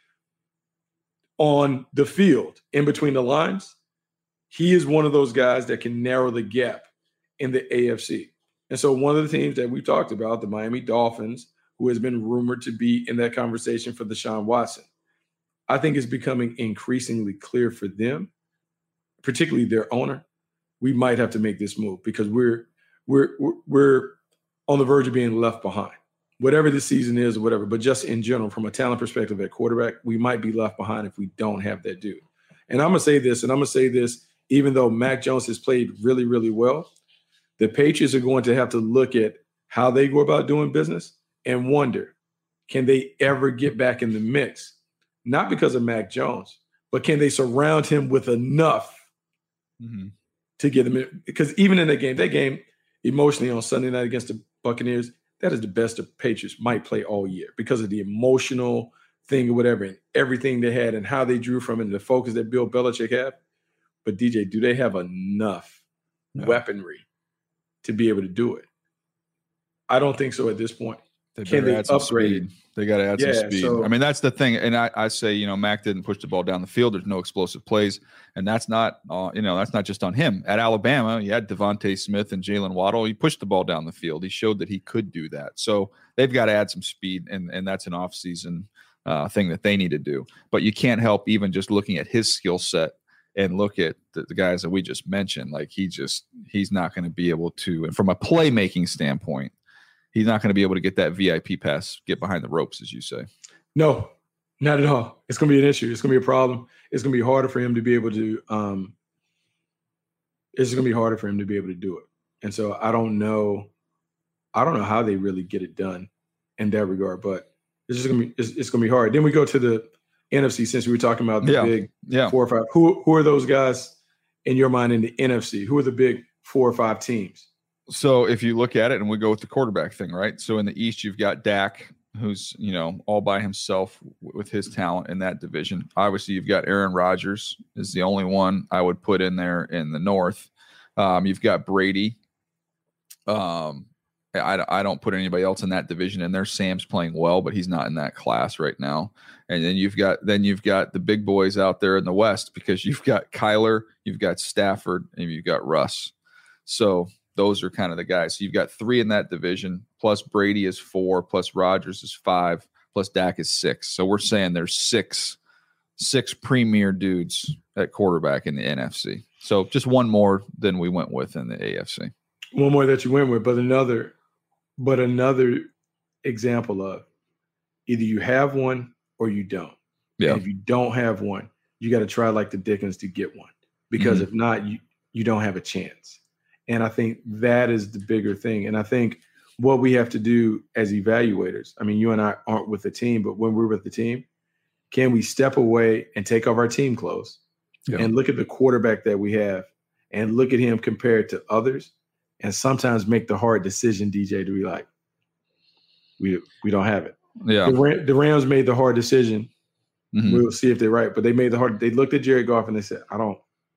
Speaker 7: On the field, in between the lines, he is one of those guys that can narrow the gap in the AFC. And so one of the teams that we talked about, the Miami Dolphins, who has been rumored to be in that conversation for Deshaun Watson, I think is becoming increasingly clear for them, particularly their owner. We might have to make this move because we're on the verge of being left behind. Whatever the season is or whatever, but just in general, from a talent perspective at quarterback, we might be left behind if we don't have that dude. And I'm going to say this, even though Mac Jones has played really, really well, the Patriots are going to have to look at how they go about doing business and wonder, can they ever get back in the mix? Not because of Mac Jones, but can they surround him with enough to get him in? Because even in that game emotionally on Sunday night against the Buccaneers, that is the best the Patriots might play all year because of the emotional thing or whatever and everything they had and how they drew from it and the focus that Bill Belichick had. But DJ, do they have enough weaponry to be able to do it. I don't think so at this point.
Speaker 1: Can they upgrade? They got to add some speed.
Speaker 7: So,
Speaker 1: I mean, that's the thing. And I say, Mac didn't push the ball down the field. There's no explosive plays. And that's not, that's not just on him. At Alabama, you had Devontae Smith and Jalen Waddle. He pushed the ball down the field. He showed that he could do that. So they've got to add some speed. And that's an offseason thing that they need to do. But you can't help even just looking at his skill set and look at the guys that we just mentioned. Like he's not going to be able to, and from a playmaking standpoint, he's not going to be able to get that VIP pass, get behind the ropes, as you say.
Speaker 7: No, not at all. It's going to be an issue. It's going to be a problem. It's going to be harder for him to be able to. It's going to be harder for him to be able to do it. And so I don't know how they really get it done in that regard. But it's just going to be it's going to be hard. Then we go to the NFC, since we were talking about the big 4 or 5. Who are those guys in your mind in the NFC? Who are the big 4 or 5 teams?
Speaker 1: So if you look at it, and we go with the quarterback thing, right? So in the East, you've got Dak, who's, all by himself with his talent in that division. Obviously, you've got Aaron Rodgers is the only one I would put in there in the North. You've got Brady. I don't put anybody else in that division in there. Sam's playing well, but he's not in that class right now. And then you've got the big boys out there in the West, because you've got Kyler, you've got Stafford, and you've got Russ. So those are kind of the guys. So you've got 3 in that division, plus Brady is 4, plus Rodgers is 5, plus Dak is 6. So we're saying there's six premier dudes at quarterback in the NFC. So just one more than we went with in the AFC.
Speaker 7: One more that you went with, but another example of either you have one or you don't.
Speaker 1: Yeah.
Speaker 7: And if you don't have one, you got to try like the Dickens to get one, because if not, you don't have a chance. And I think that is the bigger thing. And I think what we have to do as evaluators, I mean, you and I aren't with the team, but when we're with the team, can we step away and take off our team clothes and look at the quarterback that we have and look at him compared to others, and sometimes make the hard decision, DJ, to be like, we don't have it.
Speaker 1: Yeah.
Speaker 7: The Rams made the hard decision. We'll see if they're right, but they looked at Jared Goff and they said, I don't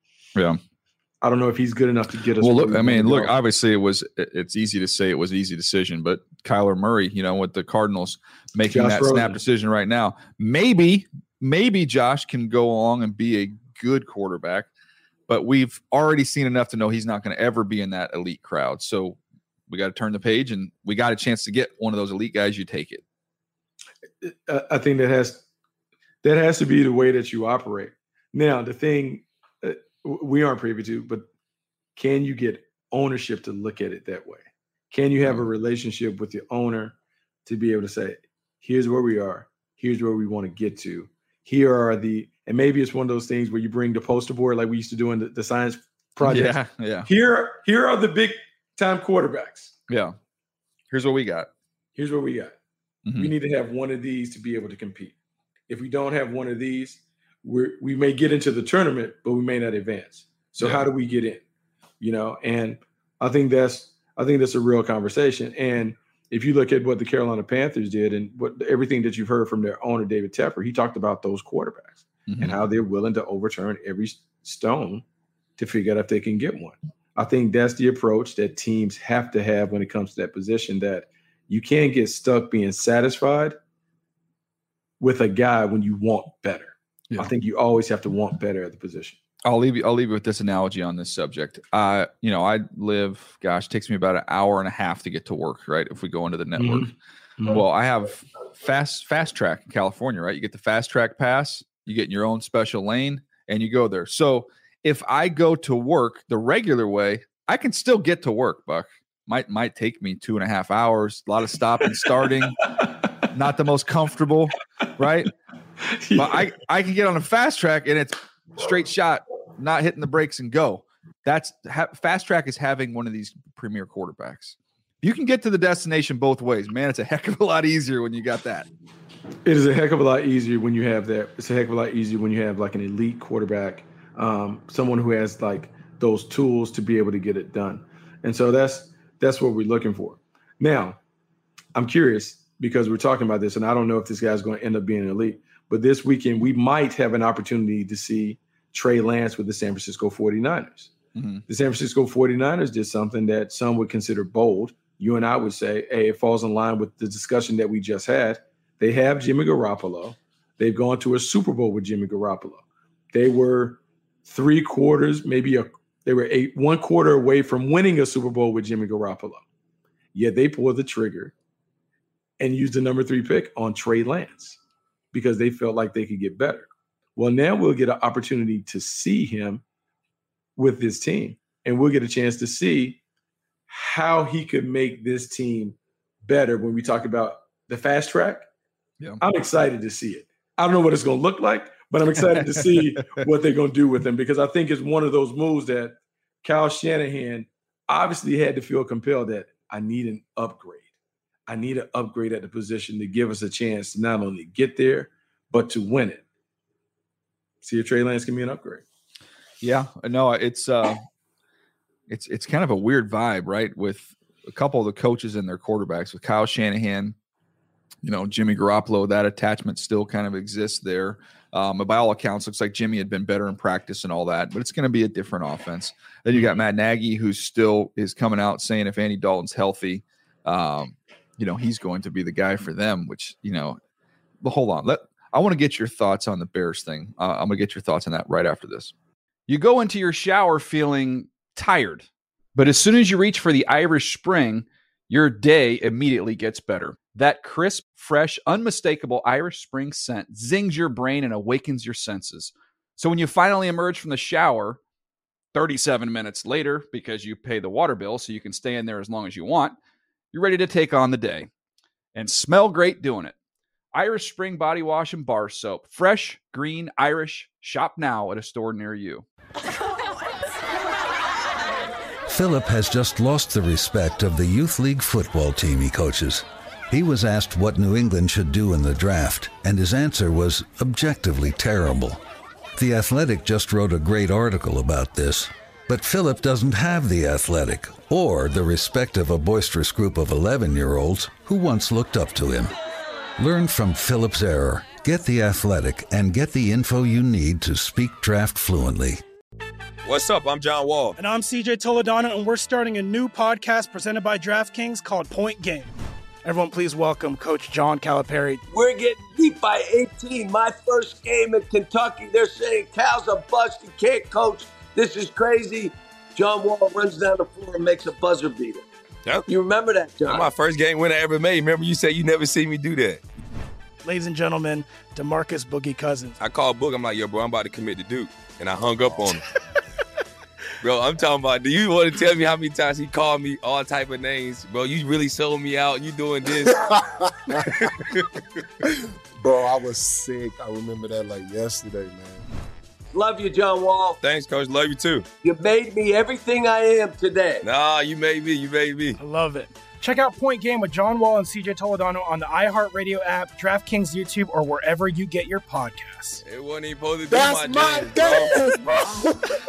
Speaker 7: know if he's good enough to get us.
Speaker 1: Well, look, obviously it's easy to say it was an easy decision, but Kyler Murray, with the Cardinals making Josh Rosen. Snap decision right now, maybe Josh can go along and be a good quarterback, but we've already seen enough to know he's not going to ever be in that elite crowd. So we got to turn the page, and we got a chance to get one of those elite guys. You take it.
Speaker 7: I think that has to be the way that you operate. Now, the thing we aren't privy to, but can you get ownership to look at it that way? Can you have a relationship with the owner to be able to say, here's where we are, here's where we want to get to, here are and maybe it's one of those things where you bring the poster board like we used to do in the science project.
Speaker 1: Yeah.
Speaker 7: Here are the big time quarterbacks.
Speaker 1: Yeah. Here's what we got.
Speaker 7: We need to have one of these to be able to compete. If we don't have one of these, we may get into the tournament, but we may not advance. So how do we get in? And I think that's a real conversation. And if you look at what the Carolina Panthers did and everything that you've heard from their owner, David Tepper, he talked about those quarterbacks and how they're willing to overturn every stone to figure out if they can get one. I think that's the approach that teams have to have when it comes to that position, that you can't get stuck being satisfied with a guy when you want better. Yeah. I think you always have to want better at the position.
Speaker 1: I'll leave you with this analogy on this subject. I live, it takes me about an hour and a half to get to work, right? If we go into the network. Well, I have fast track in California, right? You get the fast track pass, you get in your own special lane, and you go there. So if I go to work the regular way, I can still get to work, Buck. Might take me 2.5 hours, a lot of stopping, starting, not the most comfortable, right? But I can get on a fast track and it's straight shot, not hitting the brakes and go. Fast track is having one of these premier quarterbacks. You can get to the destination both ways, man. It's a heck of a lot easier when you got that.
Speaker 7: It is a heck of a lot easier when you have that. It's a heck of a lot easier when you have like an elite quarterback, someone who has like those tools to be able to get it done. And so that's what we're looking for. Now, I'm curious because we're talking about this, and I don't know if this guy's going to end up being elite, but this weekend we might have an opportunity to see Trey Lance with the San Francisco 49ers. The San Francisco 49ers did something that some would consider bold. You and I would say, hey, it falls in line with the discussion that we just had. They have Jimmy Garoppolo. They've gone to a Super Bowl with Jimmy Garoppolo. They were 3 quarters, they were 1 quarter away from winning a Super Bowl with Jimmy Garoppolo. Yet they pulled the trigger and used the number 3 pick on Trey Lance because they felt like they could get better. Well, now we'll get an opportunity to see him with this team, and we'll get a chance to see how he could make this team better. When we talk about the fast track, I'm excited to see it. I don't know what it's going to look like, but I'm excited to see what they're going to do with him, because I think it's one of those moves that Kyle Shanahan obviously had to feel compelled that I need an upgrade. I need an upgrade at the position to give us a chance to not only get there, but to win it. See if Trey Lance can be an upgrade.
Speaker 1: Yeah, no, it's kind of a weird vibe, right? With a couple of the coaches and their quarterbacks, with Kyle Shanahan, Jimmy Garoppolo, that attachment still kind of exists there. But by all accounts, looks like Jimmy had been better in practice and all that, but it's going to be a different offense. Then you got Matt Nagy, who still is coming out saying if Andy Dalton's healthy, he's going to be the guy for them, which, but hold on. I want to get your thoughts on the Bears thing. I'm going to get your thoughts on that right after this. You go into your shower feeling tired, but as soon as you reach for the Irish Spring, your day immediately gets better. That crisp, fresh, unmistakable Irish Spring scent zings your brain and awakens your senses. So when you finally emerge from the shower 37 minutes later, because you pay the water bill so you can stay in there as long as you want, you're ready to take on the day and smell great doing it. Irish Spring Body Wash and Bar Soap. Fresh, green, Irish. Shop now at a store near you.
Speaker 2: Philip has just lost the respect of the youth league football team he coaches. He was asked what New England should do in the draft, and his answer was objectively terrible. The Athletic just wrote a great article about this, but Philip doesn't have the Athletic or the respect of a boisterous group of 11-year-olds who once looked up to him. Learn from Philip's error, get the Athletic, and get the info you need to speak draft fluently.
Speaker 11: What's up? I'm John Wall.
Speaker 12: And I'm CJ Toledano, and we're starting a new podcast presented by DraftKings called Point Game. Everyone, please welcome Coach John Calipari.
Speaker 13: We're getting beat by 18. My first game in Kentucky, they're saying Cal's a bust. He can't coach. This is crazy. John Wall runs down the floor and makes a buzzer beater.
Speaker 11: Yep.
Speaker 13: You remember that, John?
Speaker 11: That's my first game win I ever made. Remember you said you never see me do that.
Speaker 12: Ladies and gentlemen, DeMarcus Boogie Cousins.
Speaker 11: I called Boog. I'm like, yo, bro, I'm about to commit to Duke. And I hung up on him. Bro, I'm talking about, do you want to tell me how many times he called me all type of names? Bro, you really sold me out. You doing this.
Speaker 14: Bro, I was sick. I remember that like yesterday, man.
Speaker 13: Love you, John Wall.
Speaker 11: Thanks, Coach. Love you, too.
Speaker 13: You made me everything I am today.
Speaker 11: Nah, you made me. You made me.
Speaker 12: I love it. Check out Point Game with John Wall and CJ Toledano on the iHeartRadio app, DraftKings YouTube, or wherever you get your podcasts.
Speaker 11: It wasn't even supposed to be
Speaker 14: That's my game, bro.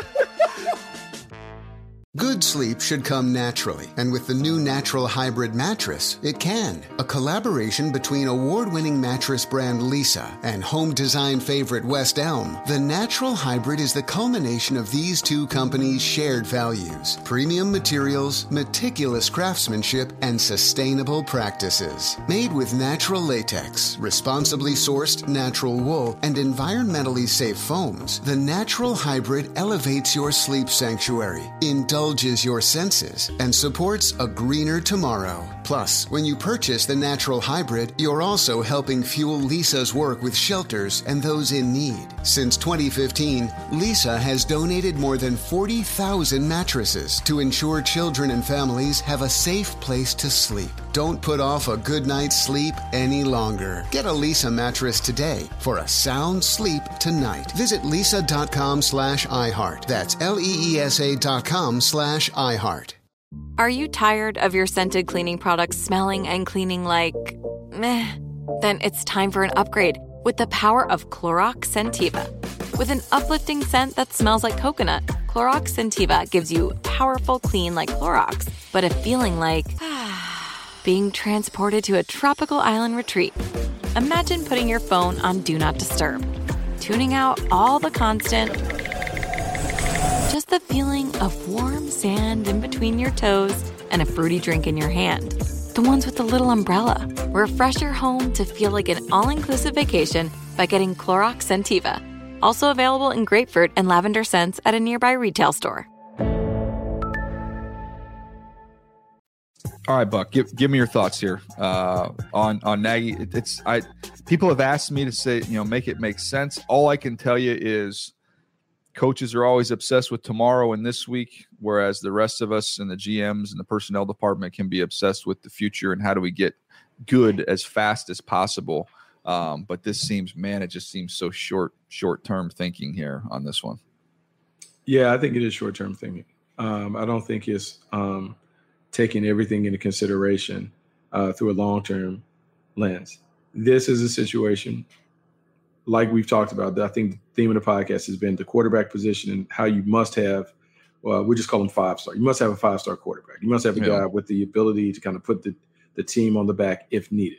Speaker 15: Good sleep should come naturally, and with the new Natural Hybrid mattress, it can. A collaboration between award-winning mattress brand Leesa and home design favorite West Elm, the Natural Hybrid is the culmination of these two companies' shared values: premium materials, meticulous craftsmanship, and sustainable practices. Made with natural latex, responsibly sourced natural wool, and environmentally safe foams, the Natural Hybrid elevates your sleep sanctuary, indulges your senses, and supports a greener tomorrow. Plus, when you purchase the Natural Hybrid, you're also helping fuel Leesa's work with shelters and those in need. Since 2015, Leesa has donated more than 40,000 mattresses to ensure children and families have a safe place to sleep. Don't put off a good night's sleep any longer. Get a Leesa mattress today for a sound sleep tonight. Visit leesa.com/iHeart. That's LEESA.com/iHeart.
Speaker 4: Are you tired of your scented cleaning products smelling and cleaning like meh? Then it's time for an upgrade with the power of Clorox Scentiva. With an uplifting scent that smells like coconut, Clorox Scentiva gives you powerful clean like Clorox, but a feeling like being transported to a tropical island retreat. Imagine putting your phone on Do Not Disturb, tuning out all the constant, just the the feeling of warm sand in between your toes and a fruity drink in your hand. The ones with the little umbrella. Refresh your home to feel like an all-inclusive vacation by getting Clorox Scentiva. Also available in grapefruit and lavender scents at a nearby retail store.
Speaker 1: All right, Buck, give me your thoughts here on Nagy. People have asked me to say, make it make sense. All I can tell you is coaches are always obsessed with tomorrow and this week, whereas the rest of us and the GMs and the personnel department can be obsessed with the future and how do we get good as fast as possible. But this seems, it just seems so short-term thinking here on this one.
Speaker 7: Yeah, I think it is short-term thinking. I don't think it's taking everything into consideration through a long-term lens. This is a situation, like we've talked about, that I think the theme of the podcast has been the quarterback position and how you must have, we just call them 5-star. You must have a 5-star quarterback. You must have a guy with the ability to kind of put the team on the back if needed.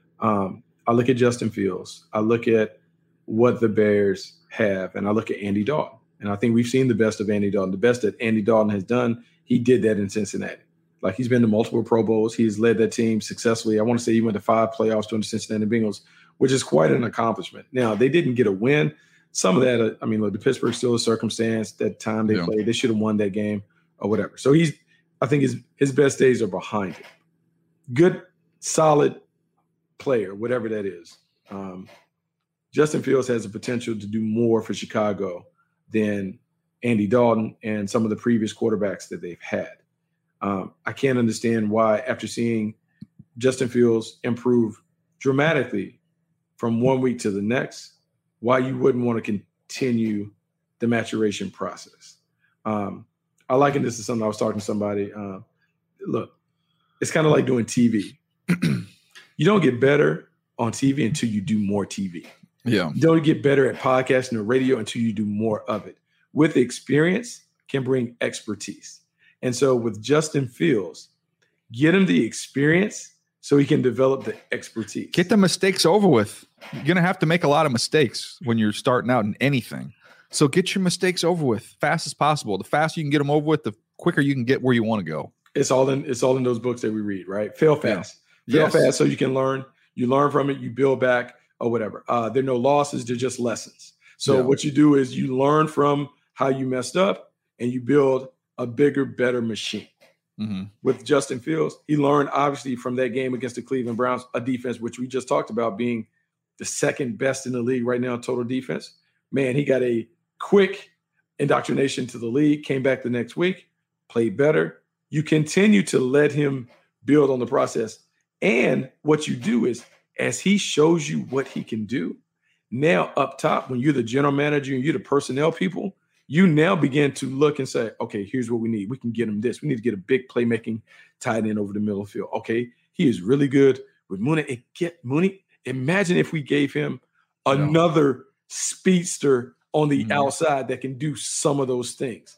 Speaker 7: I look at Justin Fields. I look at what the Bears have, and I look at Andy Dalton. And I think we've seen the best of Andy Dalton. The best that Andy Dalton has done, he did that in Cincinnati. Like, he's been to multiple Pro Bowls. He's led that team successfully. I want to say he went to 5 playoffs during the Cincinnati Bengals, which is quite an accomplishment. Now, they didn't get a win. Some of that, look, the Pittsburgh Steelers circumstance, that time they played, they should have won that game or whatever. So I think his best days are behind him. Good, solid player, whatever that is. Justin Fields has the potential to do more for Chicago than Andy Dalton and some of the previous quarterbacks that they've had. I can't understand why, after seeing Justin Fields improve dramatically from one week to the next, why you wouldn't want to continue the maturation process. I liken this to something I was talking to somebody. Look, it's kind of like doing TV. You don't get better on TV until you do more TV.
Speaker 1: Yeah.
Speaker 7: You don't get better at podcasting or radio until you do more of it. With experience can bring expertise. And so with Justin Fields, get him the experience so he can develop the expertise.
Speaker 1: Get the mistakes over with. You're going to have to make a lot of mistakes when you're starting out in anything. So get your mistakes over with fast as possible. The faster you can get them over with, the quicker you can get where you want to go.
Speaker 7: It's all in those books that we read, right? Fail fast. Yeah. Fail fast so you can learn. You learn from it, you build back or whatever. There are no losses, they're just lessons. So what you do is you learn from how you messed up and you build a bigger, better machine. Mm-hmm. With Justin Fields, he learned obviously from that game against the Cleveland Browns, a defense which we just talked about being the second best in the league right now in total defense. Man, he got a quick indoctrination to the league, came back the next week, played better. You continue to let him build on the process. And what you do is, as he shows you what he can do, now up top, when you're the general manager and you're the personnel people, you now begin to look and say, okay, here's what we need. We can get him this. We need to get a big playmaking tight end over the middle of the field. Okay, he is really good with Mooney. And get Mooney. Imagine if we gave him another speedster on the outside that can do some of those things.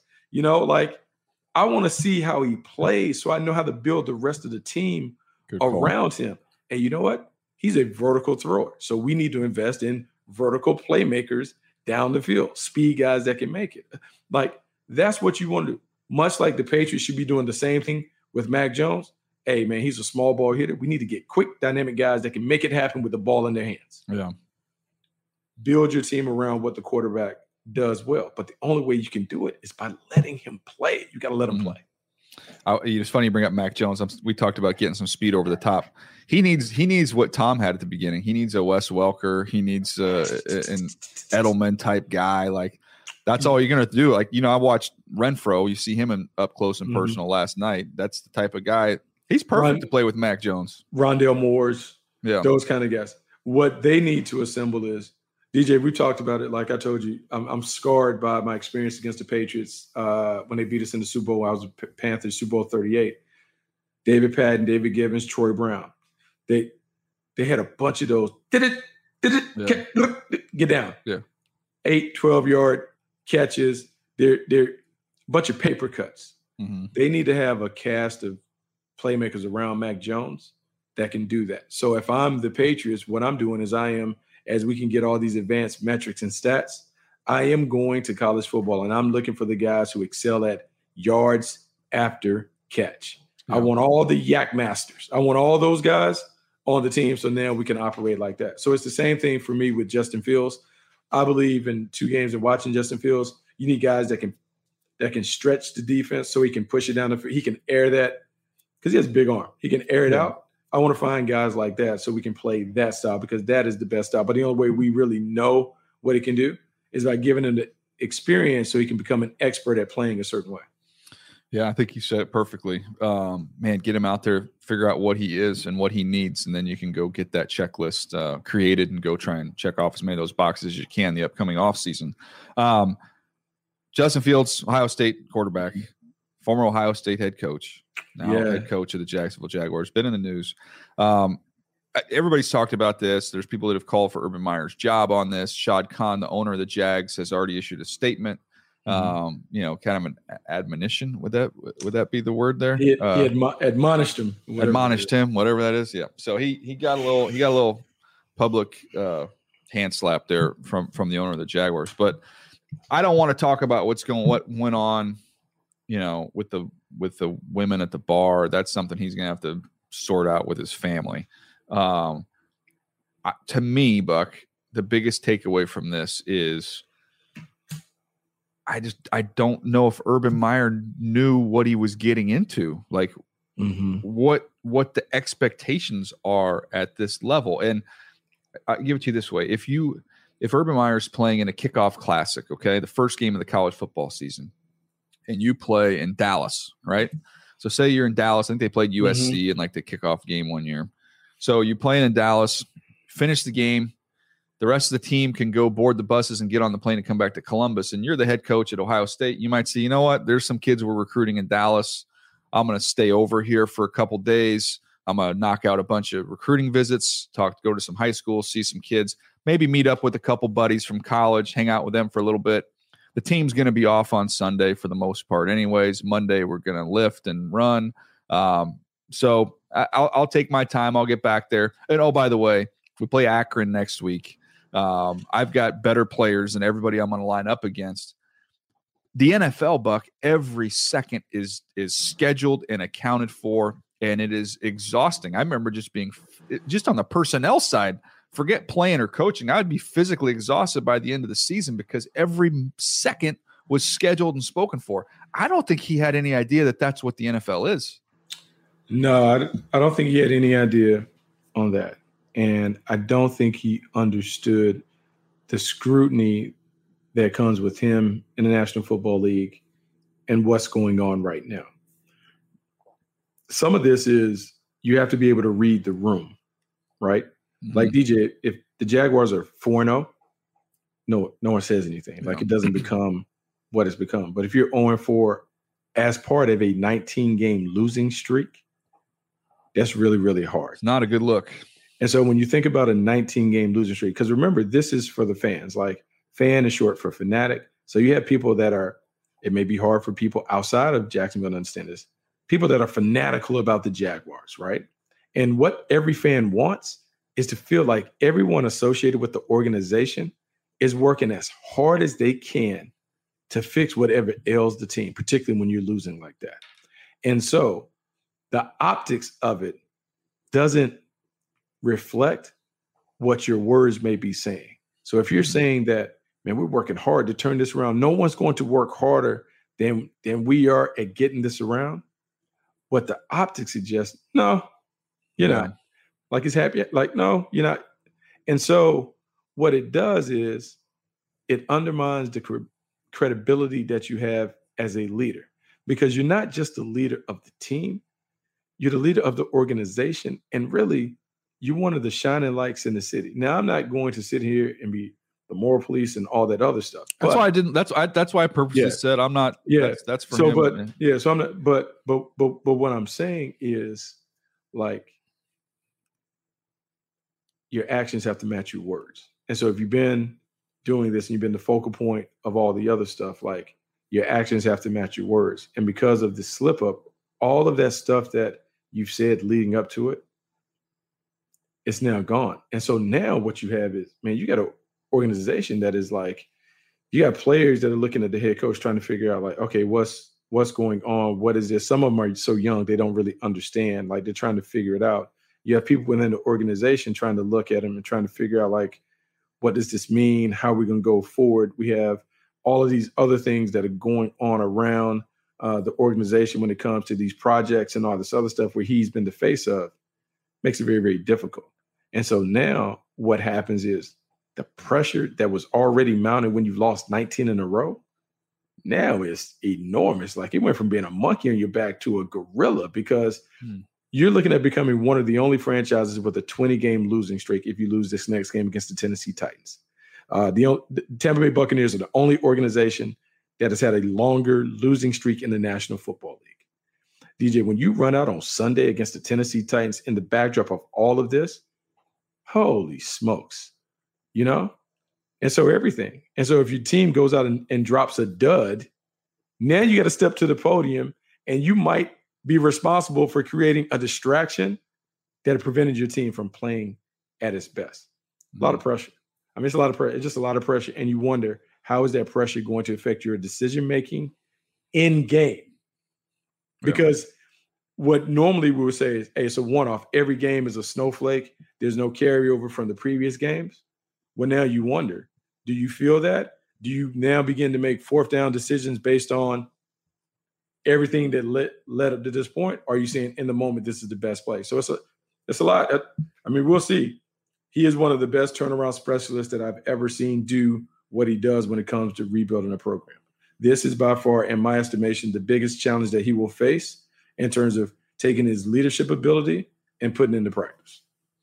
Speaker 7: I want to see how he plays so I know how to build the rest of the team around him. And you know what? He's a vertical thrower. So we need to invest in vertical playmakers down the field, speed guys that can make it. Like, that's what you want to do. Much like the Patriots should be doing the same thing with Mac Jones. Hey, man, he's a small ball hitter. We need to get quick, dynamic guys that can make it happen with the ball in their hands.
Speaker 1: Yeah.
Speaker 7: Build your team around what the quarterback does well. But the only way you can do it is by letting him play. You got to let him play.
Speaker 1: It's funny you bring up Mac Jones. We talked about getting some speed over the top. He needs what Tom had at the beginning. He needs a Wes Welker. He needs an Edelman type guy. Like, that's all you're going to do. Like, I watched Renfro. You see him up close and personal last night. That's the type of guy. He's perfect to play with Mac Jones.
Speaker 7: Rondale Moore's, those kind of guys. What they need to assemble is, DJ, we talked about it. Like I told you, I'm scarred by my experience against the Patriots when they beat us in the Super Bowl. I was a Panthers, Super Bowl 38. David Patton, David Gibbons, Troy Brown. They had a bunch of those. Get down.
Speaker 1: Yeah.
Speaker 7: 8, 12-yard catches. They're a bunch of paper cuts. Mm-hmm. They need to have a cast of playmakers around Mac Jones that can do that. So if I'm the Patriots, what I'm doing is as we can get all these advanced metrics and stats, I am going to college football, and I'm looking for the guys who excel at yards after catch. I want all the yak masters. I want all those guys on the team, so now we can operate like that. So it's the same thing for me with Justin Fields. I believe in 2 games and watching Justin Fields, you need guys that can stretch the defense so he can push it down the field. He can air that because he has a big arm. He can air it out. I want to find guys like that so we can play that style because that is the best style. But the only way we really know what he can do is by giving him the experience so he can become an expert at playing a certain way.
Speaker 1: Yeah, I think you said it perfectly. Man, get him out there, figure out what he is and what he needs, and then you can go get that checklist created and go try and check off as many of those boxes as you can the upcoming offseason. Justin Fields, Ohio State quarterback, former Ohio State head coach, now head coach of the Jacksonville Jaguars, been in the news. Everybody's talked about this. There's people that have called for Urban Meyer's job on this. Shad Khan, the owner of the Jags, has already issued a statement. Kind of an admonition. Would that be the word there?
Speaker 7: He admonished him.
Speaker 1: Whatever that is. Yeah. So he got a little public hand slap there from the owner of the Jaguars. But I don't want to talk about what went on, with the women at the bar. That's something he's gonna have to sort out with his family. To me, Buck, the biggest takeaway from this is I don't know if Urban Meyer knew what he was getting into, like what the expectations are at this level. And I give it to you this way: if Urban Meyer's playing in a kickoff classic, okay, the first game of the college football season, and you play in Dallas, right? So say you're in Dallas. I think they played USC in like the kickoff game one year. So you playing in Dallas, finish the game. The rest of the team can go board the buses and get on the plane and come back to Columbus. And you're the head coach at Ohio State. You might say, you know what? There's some kids we're recruiting in Dallas. I'm going to stay over here for a couple days. I'm going to knock out a bunch of recruiting visits, go to some high schools, see some kids, maybe meet up with a couple buddies from college, hang out with them for a little bit. The team's going to be off on Sunday for the most part anyways. Monday, we're going to lift and run. So I'll take my time. I'll get back there. And, oh, by the way, we play Akron next week. I've got better players than everybody I'm going to line up against. The NFL, Buck, every second is scheduled and accounted for, and it is exhausting. I remember just on the personnel side, forget playing or coaching, I would be physically exhausted by the end of the season because every second was scheduled and spoken for. I don't think he had any idea that that's what the NFL is.
Speaker 7: No, I don't think he had any idea on that. And I don't think he understood the scrutiny that comes with him in the National Football League and what's going on right now. Some of this is you have to be able to read the room, right? Like DJ, if the Jaguars are 4-0, no one says anything. Like it doesn't become what it's become. But if you're 0-4 as part of a 19-game losing streak, that's really, really hard.
Speaker 1: It's not a good look.
Speaker 7: And so when you think about a 19-game losing streak, because remember, this is for the fans. Like fan is short for fanatic. So you have people that are, it may be hard for people outside of Jacksonville to understand this, people that are fanatical about the Jaguars, right? And what every fan wants is to feel like everyone associated with the organization is working as hard as they can to fix whatever ails the team, particularly when you're losing like that. And so the optics of it doesn't reflect what your words may be saying. So if you're saying that, man, we're working hard to turn this around, no one's going to work harder than we are at getting this around. What the optics suggest, no, you're not. Like it's happy, like, no, you're not. And so what it does is it undermines the credibility that you have as a leader, because you're not just the leader of the team, you're the leader of the organization, and really you're one of the shining lights in the city. Now, I'm not going to sit here and be the moral police and all that other stuff.
Speaker 1: That's why I didn't. That's why I purposely said I'm not.
Speaker 7: Yeah,
Speaker 1: that's for
Speaker 7: so.
Speaker 1: him.
Speaker 7: But yeah, so I'm not. But what I'm saying is, like, your actions have to match your words. And so if you've been doing this and you've been the focal point of all the other stuff, like your actions have to match your words. And because of the slip up, all of that stuff that you've said leading up to it, it's now gone. And so now what you have is, man, you got an organization that is like, you got players that are looking at the head coach trying to figure out, like, okay, what's going on? What is this? Some of them are so young, they don't really understand. Like, they're trying to figure it out. You have people within the organization trying to look at them and trying to figure out, like, what does this mean? How are we going to go forward? We have all of these other things that are going on around the organization when it comes to these projects and all this other stuff where he's been the face of. Makes it very, very difficult. And so now what happens is the pressure that was already mounted when you've lost 19 in a row now is enormous. Like, it went from being a monkey on your back to a gorilla, because you're looking at becoming one of the only franchises with a 20-game losing streak if you lose this next game against the Tennessee Titans. The Tampa Bay Buccaneers are the only organization that has had a longer losing streak in the National Football League. DJ, when you run out on Sunday against the Tennessee Titans in the backdrop of all of this, holy smokes, you know? And so everything. And so if your team goes out and drops a dud, now you got to step to the podium, and you might be responsible for creating a distraction that prevented your team from playing at its best. A lot of pressure. I mean, it's a lot of pressure. It's just a lot of pressure. And you wonder, how is that pressure going to affect your decision-making in game? Because what normally we would say is, hey, it's a one-off. Every game is a snowflake. There's no carryover from the previous games. Well, now you wonder, do you feel that? Do you now begin to make fourth down decisions based on everything that led up to this point? Or are you saying in the moment this is the best play? So it's a lot. I mean, we'll see. He is one of the best turnaround specialists that I've ever seen do what he does when it comes to rebuilding a program. This is by far, in my estimation, the biggest challenge that he will face in terms of taking his leadership ability and putting it into practice.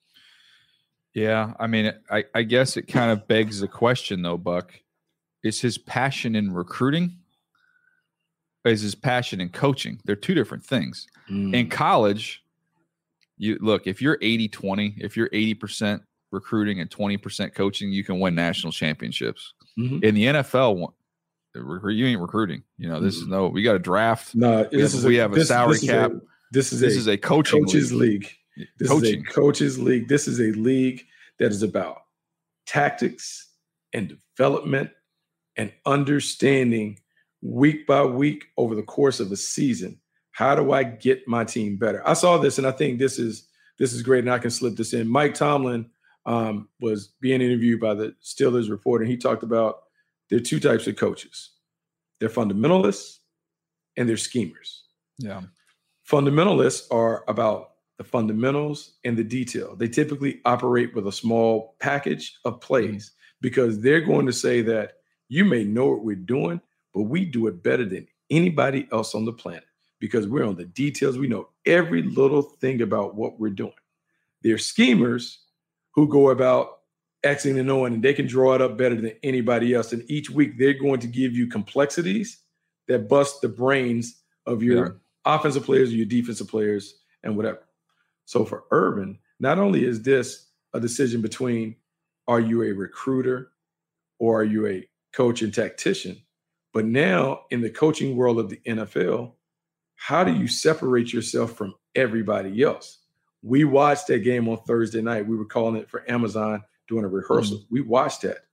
Speaker 1: Yeah, I mean, I guess it kind of begs the question, though, Buck. Is his passion in recruiting? Or is his passion in coaching? They're two different things. In college, you look, if you're 80-20, if you're 80% recruiting and 20% coaching, you can win national championships. In the NFL, you ain't recruiting. You know, this is we got a draft.
Speaker 7: No,
Speaker 1: we have a salary cap.
Speaker 7: This is a coaches league. This is a coaches league. This is a league that is about tactics and development and understanding week by week over the course of a season. How do I get my team better? I saw this, and I think this is great, and I can slip this in. Mike Tomlin was being interviewed by the Steelers reporter, and he talked about there are two types of coaches. They're fundamentalists and they're schemers.
Speaker 1: Yeah.
Speaker 7: Fundamentalists are about the fundamentals and the detail. They typically operate with a small package of plays because they're going to say that you may know what we're doing, but we do it better than anybody else on the planet because we're on the details. We know every little thing about what we're doing. They're schemers who go about Xing and Oing, and they can draw it up better than anybody else. And each week they're going to give you complexities that bust the brains of your offensive players or your defensive players and whatever. So for Urban, not only is this a decision between are you a recruiter or are you a coach and tactician, but now in the coaching world of the NFL, how do you separate yourself from everybody else? We watched that game on Thursday night. We were calling it for Amazon doing a rehearsal. We watched that.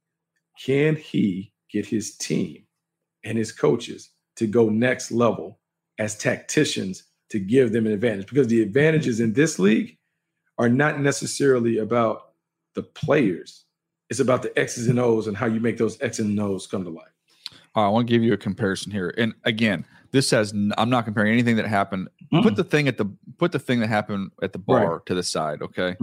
Speaker 7: Can he get his team and his coaches to go next level as tacticians to give them an advantage? Because the advantages in this league are not necessarily about the players. It's about the X's and O's and how you make those X's and O's come to life.
Speaker 1: I want to give you a comparison here. And again, I'm not comparing anything that happened. Put the thing that happened at the bar to the side. Okay.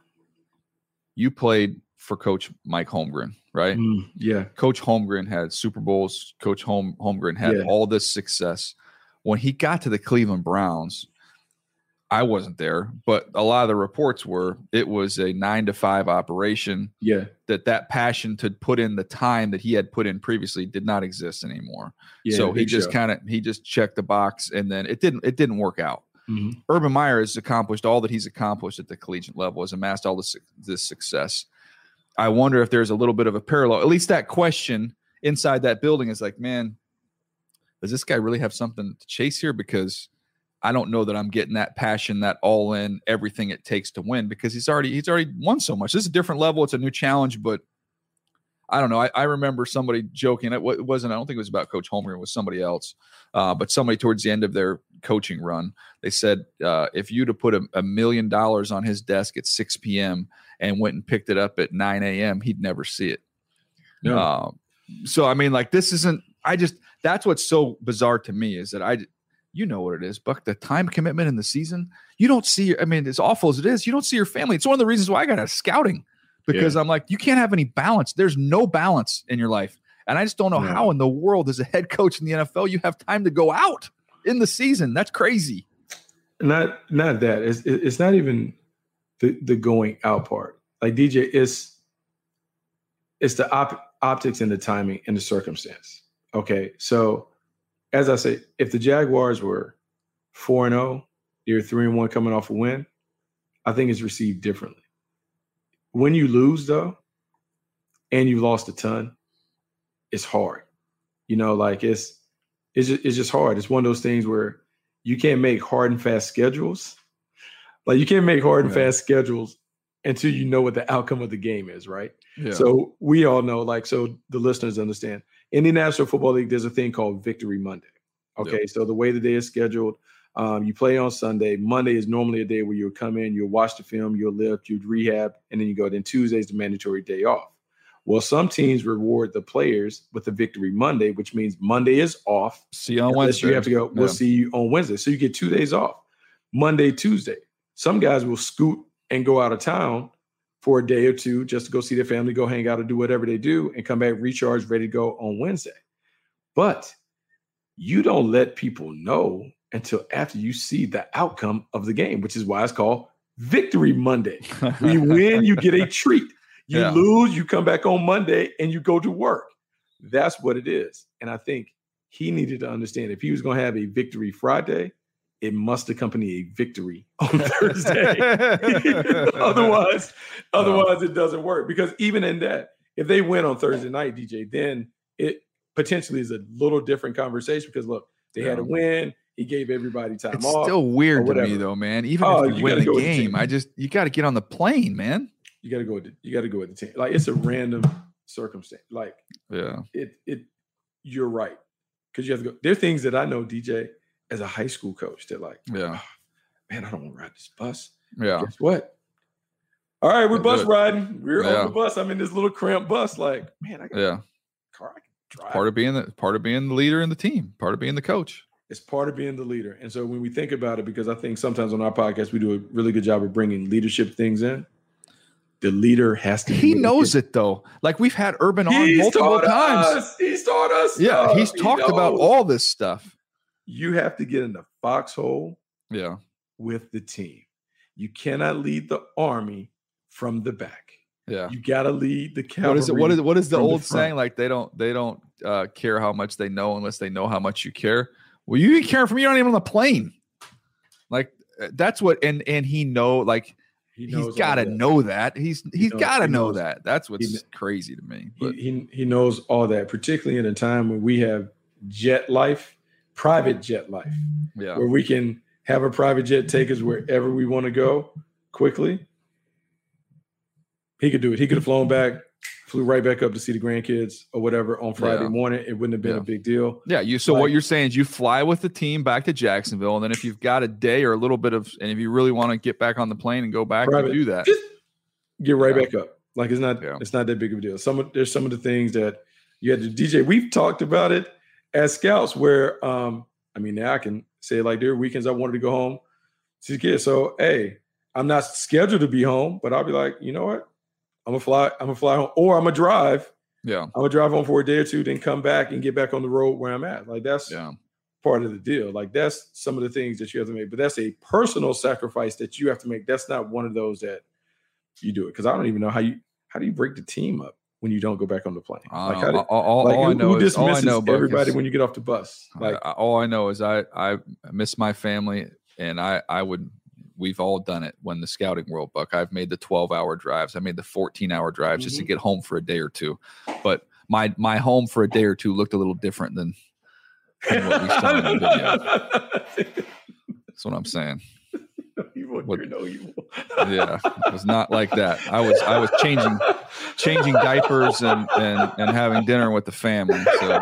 Speaker 1: You played for Coach Mike Holmgren, right?
Speaker 7: Yeah.
Speaker 1: Coach Holmgren had Super Bowls. Coach Holmgren had all this success. When he got to the Cleveland Browns, I wasn't there, but a lot of the reports were it was a 9-to-5 operation.
Speaker 7: Yeah.
Speaker 1: That passion to put in the time that he had put in previously did not exist anymore. Yeah, so he just checked the box, and then it didn't work out. Urban Meyer has accomplished all that he's accomplished at the collegiate level, has amassed all this success. I wonder if there's a little bit of a parallel. At least that question inside that building is like, man, does this guy really have something to chase here? Because I don't know that I'm getting that passion, that all in, everything it takes to win, because he's already won so much. This is a different level. It's a new challenge, but I don't know. I remember somebody joking. It wasn't. I don't think it was about Coach Homer. It was somebody else. But somebody towards the end of their coaching run, they said if you'd have put $1 million on his desk at 6 p.m. and went and picked it up at 9 a.m., he'd never see it.
Speaker 7: No.
Speaker 1: So I mean, like, this isn't. That's what's so bizarre to me is that you know what it is, Buck. The time commitment in the season, you don't see. I mean, as awful as it is, you don't see your family. It's one of the reasons why I got out of scouting. Because I'm like, you can't have any balance. There's no balance in your life. And I just don't know how in the world, as a head coach in the NFL, you have time to go out in the season. That's crazy.
Speaker 7: Not that. It's not even the going out part. Like, DJ, it's the optics and the timing and the circumstance. Okay, so as I say, if the Jaguars were 4-0, you're 3-1 coming off a win, I think it's received differently. When you lose, though, and you lost a ton, it's hard. You know, like it's just hard. It's one of those things where you can't make hard and fast schedules. Like, you can't make hard and fast schedules until you know what the outcome of the game is, right?
Speaker 1: Yeah.
Speaker 7: So we all know, like, so the listeners understand. In the National Football League, there's a thing called Victory Monday. Okay, so the way the day is scheduled, you play on Sunday. Monday is normally a day where you'll come in, you'll watch the film, you'll lift, you'd rehab, and then you go. Then Tuesday's the mandatory day off. Well, some teams reward the players with the Victory Monday, which means Monday is off.
Speaker 1: See you on Wednesday.
Speaker 7: You have to go. We'll see you on Wednesday. So you get 2 days off, Monday, Tuesday. Some guys will scoot and go out of town for a day or two just to go see their family, go hang out or do whatever they do, and come back recharged, ready to go on Wednesday. But you don't let people know until after you see the outcome of the game, which is why it's called Victory Monday. When you win, you get a treat. You lose, you come back on Monday and you go to work. That's what it is. And I think he needed to understand if he was going to have a Victory Friday, it must accompany a victory on Thursday. Otherwise it doesn't work. Because even in that, if they win on Thursday night, DJ, then it potentially is a little different conversation because, look, they had a win. He gave everybody time off.
Speaker 1: It's still weird to me, though, man. Even if you win the game, you got to get on the plane, man.
Speaker 7: You got to go with the team. Like, it's a random circumstance. Like, you're right. Because you have to go. There are things that I know, DJ, as a high school coach, that like, man, I don't want to ride this bus.
Speaker 1: Yeah.
Speaker 7: Guess what? All right, we're bus riding. We're on the bus. I'm in this little cramped bus. Like, man, I got a car I can drive.
Speaker 1: Part of being the leader in the team. Part of being the coach.
Speaker 7: It's part of being the leader. And so when we think about it, because I think sometimes on our podcast we do a really good job of bringing leadership things in. The leader has to.
Speaker 1: He knows it though. Like, we've had Urban on multiple times.
Speaker 7: He's taught us.
Speaker 1: Yeah, he's talked about all this stuff.
Speaker 7: You have to get in the foxhole.
Speaker 1: Yeah.
Speaker 7: With the team, you cannot lead the army from the back.
Speaker 1: Yeah,
Speaker 7: you got to lead the cavalry.
Speaker 1: What is the old saying? Like, they don't care how much they know unless they know how much you care. Well, you ain't caring for me. You're not even on the plane. Like, that's what. And he know, like. He's got to know that. He's got to know that. That's what's crazy to me. But
Speaker 7: he knows all that, particularly in a time when we have private jet life, where we can have a private jet take us wherever we want to go quickly. He could do it. He could have flown back, flew right back up to see the grandkids or whatever on Friday morning. It wouldn't have been a big deal.
Speaker 1: Yeah. What you're saying is you fly with the team back to Jacksonville, and then if you've got a day or a little bit of, and if you really want to get back on the plane and go back and do that,
Speaker 7: just get right back up. Like, it's not that big of a deal. There's some of the things that you had to DJ. We've talked about it as scouts where, now I can say, like, there are weekends I wanted to go home to the kids. So, hey, I'm not scheduled to be home, but I'll be like, you know what? I'm gonna fly home, or I'm gonna drive.
Speaker 1: Yeah.
Speaker 7: I'm gonna drive home for a day or two, then come back and get back on the road where I'm at. Like, that's part of the deal. Like, that's some of the things that you have to make, but that's a personal sacrifice that you have to make. That's not one of those that you do it. Cause I don't even know how do you break the team up when you don't go back on the plane? Who dismisses everybody when you get off the bus? Like,
Speaker 1: all I know is I miss my family, and we've all done it when the scouting world, Buck. I've made the 12-hour drives. I made the 14-hour drives just to get home for a day or two. But my home for a day or two looked a little different than what we saw in the video. That's what I'm saying. Yeah, it was not like that. I was changing diapers and having dinner with the family. So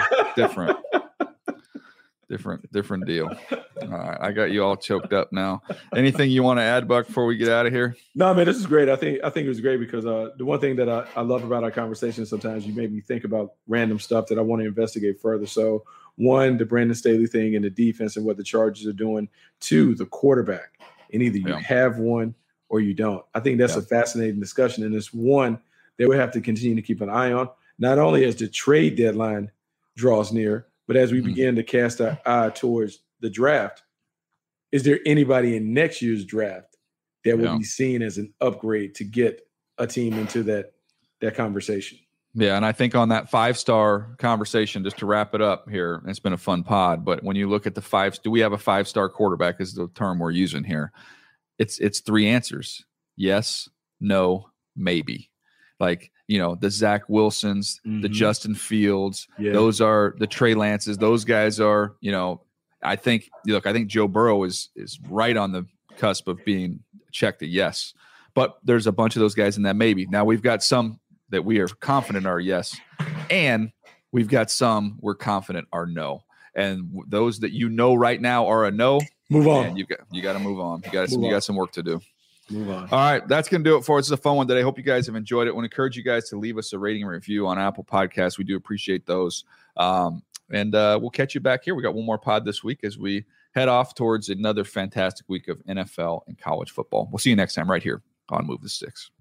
Speaker 1: different deal. All right, I got you all choked up now. Anything you want to add, Buck, before we get out of here?
Speaker 7: No, man, this is great. I think it was great because the one thing that I love about our conversation, sometimes you make me think about random stuff that I want to investigate further. So, one, the Brandon Staley thing and the defense and what the Chargers are doing. Two, the quarterback. And either you have one or you don't. I think that's a fascinating discussion. And it's one that we have to continue to keep an eye on, not only as the trade deadline draws near, but as we begin to cast our eye towards the draft. Is there anybody in next year's draft that will be seen as an upgrade to get a team into that conversation?
Speaker 1: Yeah, and I think on that 5-star conversation, just to wrap it up here, it's been a fun pod, but when you look at do we have a 5-star quarterback is the term we're using here. It's 3 answers. Yes, no, maybe. Like, the Zach Wilsons, the Justin Fields, those are the Trey Lances. Those guys are, I think Joe Burrow is right on the cusp of being checked a yes, but there's a bunch of those guys in that maybe. Now we've got some that we are confident are yes, and we've got some we're confident are no. And those that right now are a no,
Speaker 7: move on.
Speaker 1: You got to move on. You got some work to do.
Speaker 7: Move on.
Speaker 1: All right, that's going to do it for us. It's a fun one today. I hope you guys have enjoyed it. I want to encourage you guys to leave us a rating and review on Apple Podcasts. We do appreciate those. And we'll catch you back here. We got one more pod this week as we head off towards another fantastic week of NFL and college football. We'll see you next time right here on Move the Sticks.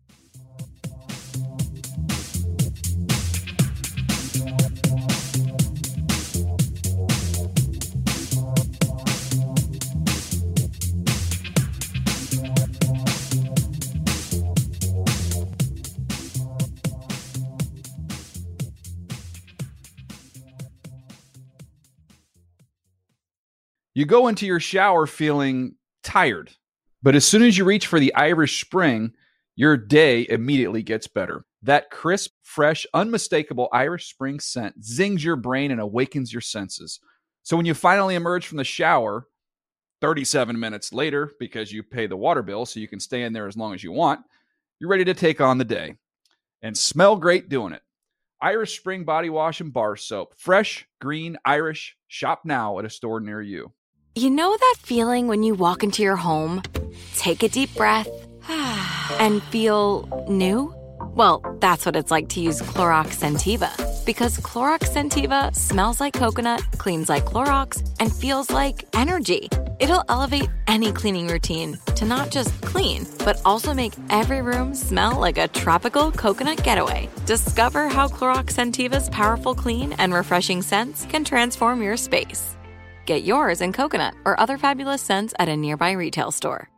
Speaker 1: You go into your shower feeling tired, but as soon as you reach for the Irish Spring, your day immediately gets better. That crisp, fresh, unmistakable Irish Spring scent zings your brain and awakens your senses. So when you finally emerge from the shower 37 minutes later, because you pay the water bill so you can stay in there as long as you want, you're ready to take on the day and smell great doing it. Irish Spring Body Wash and Bar Soap. Fresh, green, Irish. Shop now at a store near you.
Speaker 4: You know that feeling when you walk into your home, take a deep breath, and feel new? Well, that's what it's like to use Clorox Scentiva. Because Clorox Scentiva smells like coconut, cleans like Clorox, and feels like energy. It'll elevate any cleaning routine to not just clean, but also make every room smell like a tropical coconut getaway. Discover how Clorox Scentiva's powerful clean and refreshing scents can transform your space. Get yours in coconut or other fabulous scents at a nearby retail store.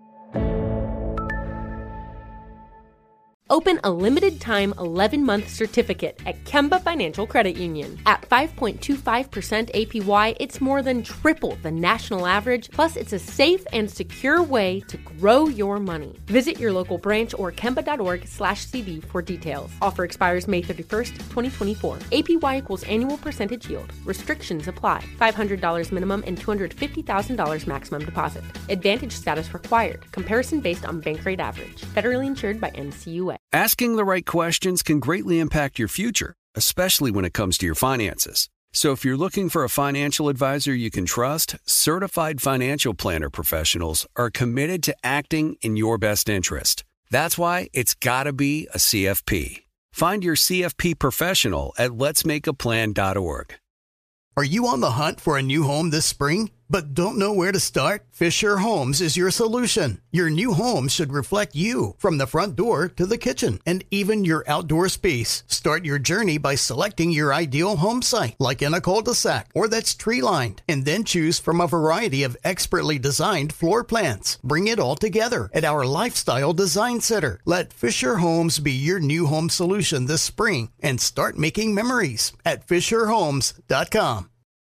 Speaker 16: Open a limited-time 11-month certificate at Kemba Financial Credit Union. At 5.25% APY, it's more than triple the national average, plus it's a safe and secure way to grow your money. Visit your local branch or kemba.org/cb for details. Offer expires May 31st, 2024. APY equals annual percentage yield. Restrictions apply. $500 minimum and $250,000 maximum deposit. Advantage status required. Comparison based on bank rate average. Federally insured by NCUA.
Speaker 17: Asking the right questions can greatly impact your future, especially when it comes to your finances. So if you're looking for a financial advisor you can trust, certified financial planner professionals are committed to acting in your best interest. That's why it's got to be a CFP. Find your CFP professional at letsmakeaplan.org.
Speaker 18: Are you on the hunt for a new home this spring, but don't know where to start? Fisher Homes is your solution. Your new home should reflect you, from the front door to the kitchen, and even your outdoor space. Start your journey by selecting your ideal home site, like in a cul-de-sac or that's tree-lined, and then choose from a variety of expertly designed floor plans. Bring it all together at our Lifestyle Design Center. Let Fisher Homes be your new home solution this spring and start making memories at FisherHomes.com.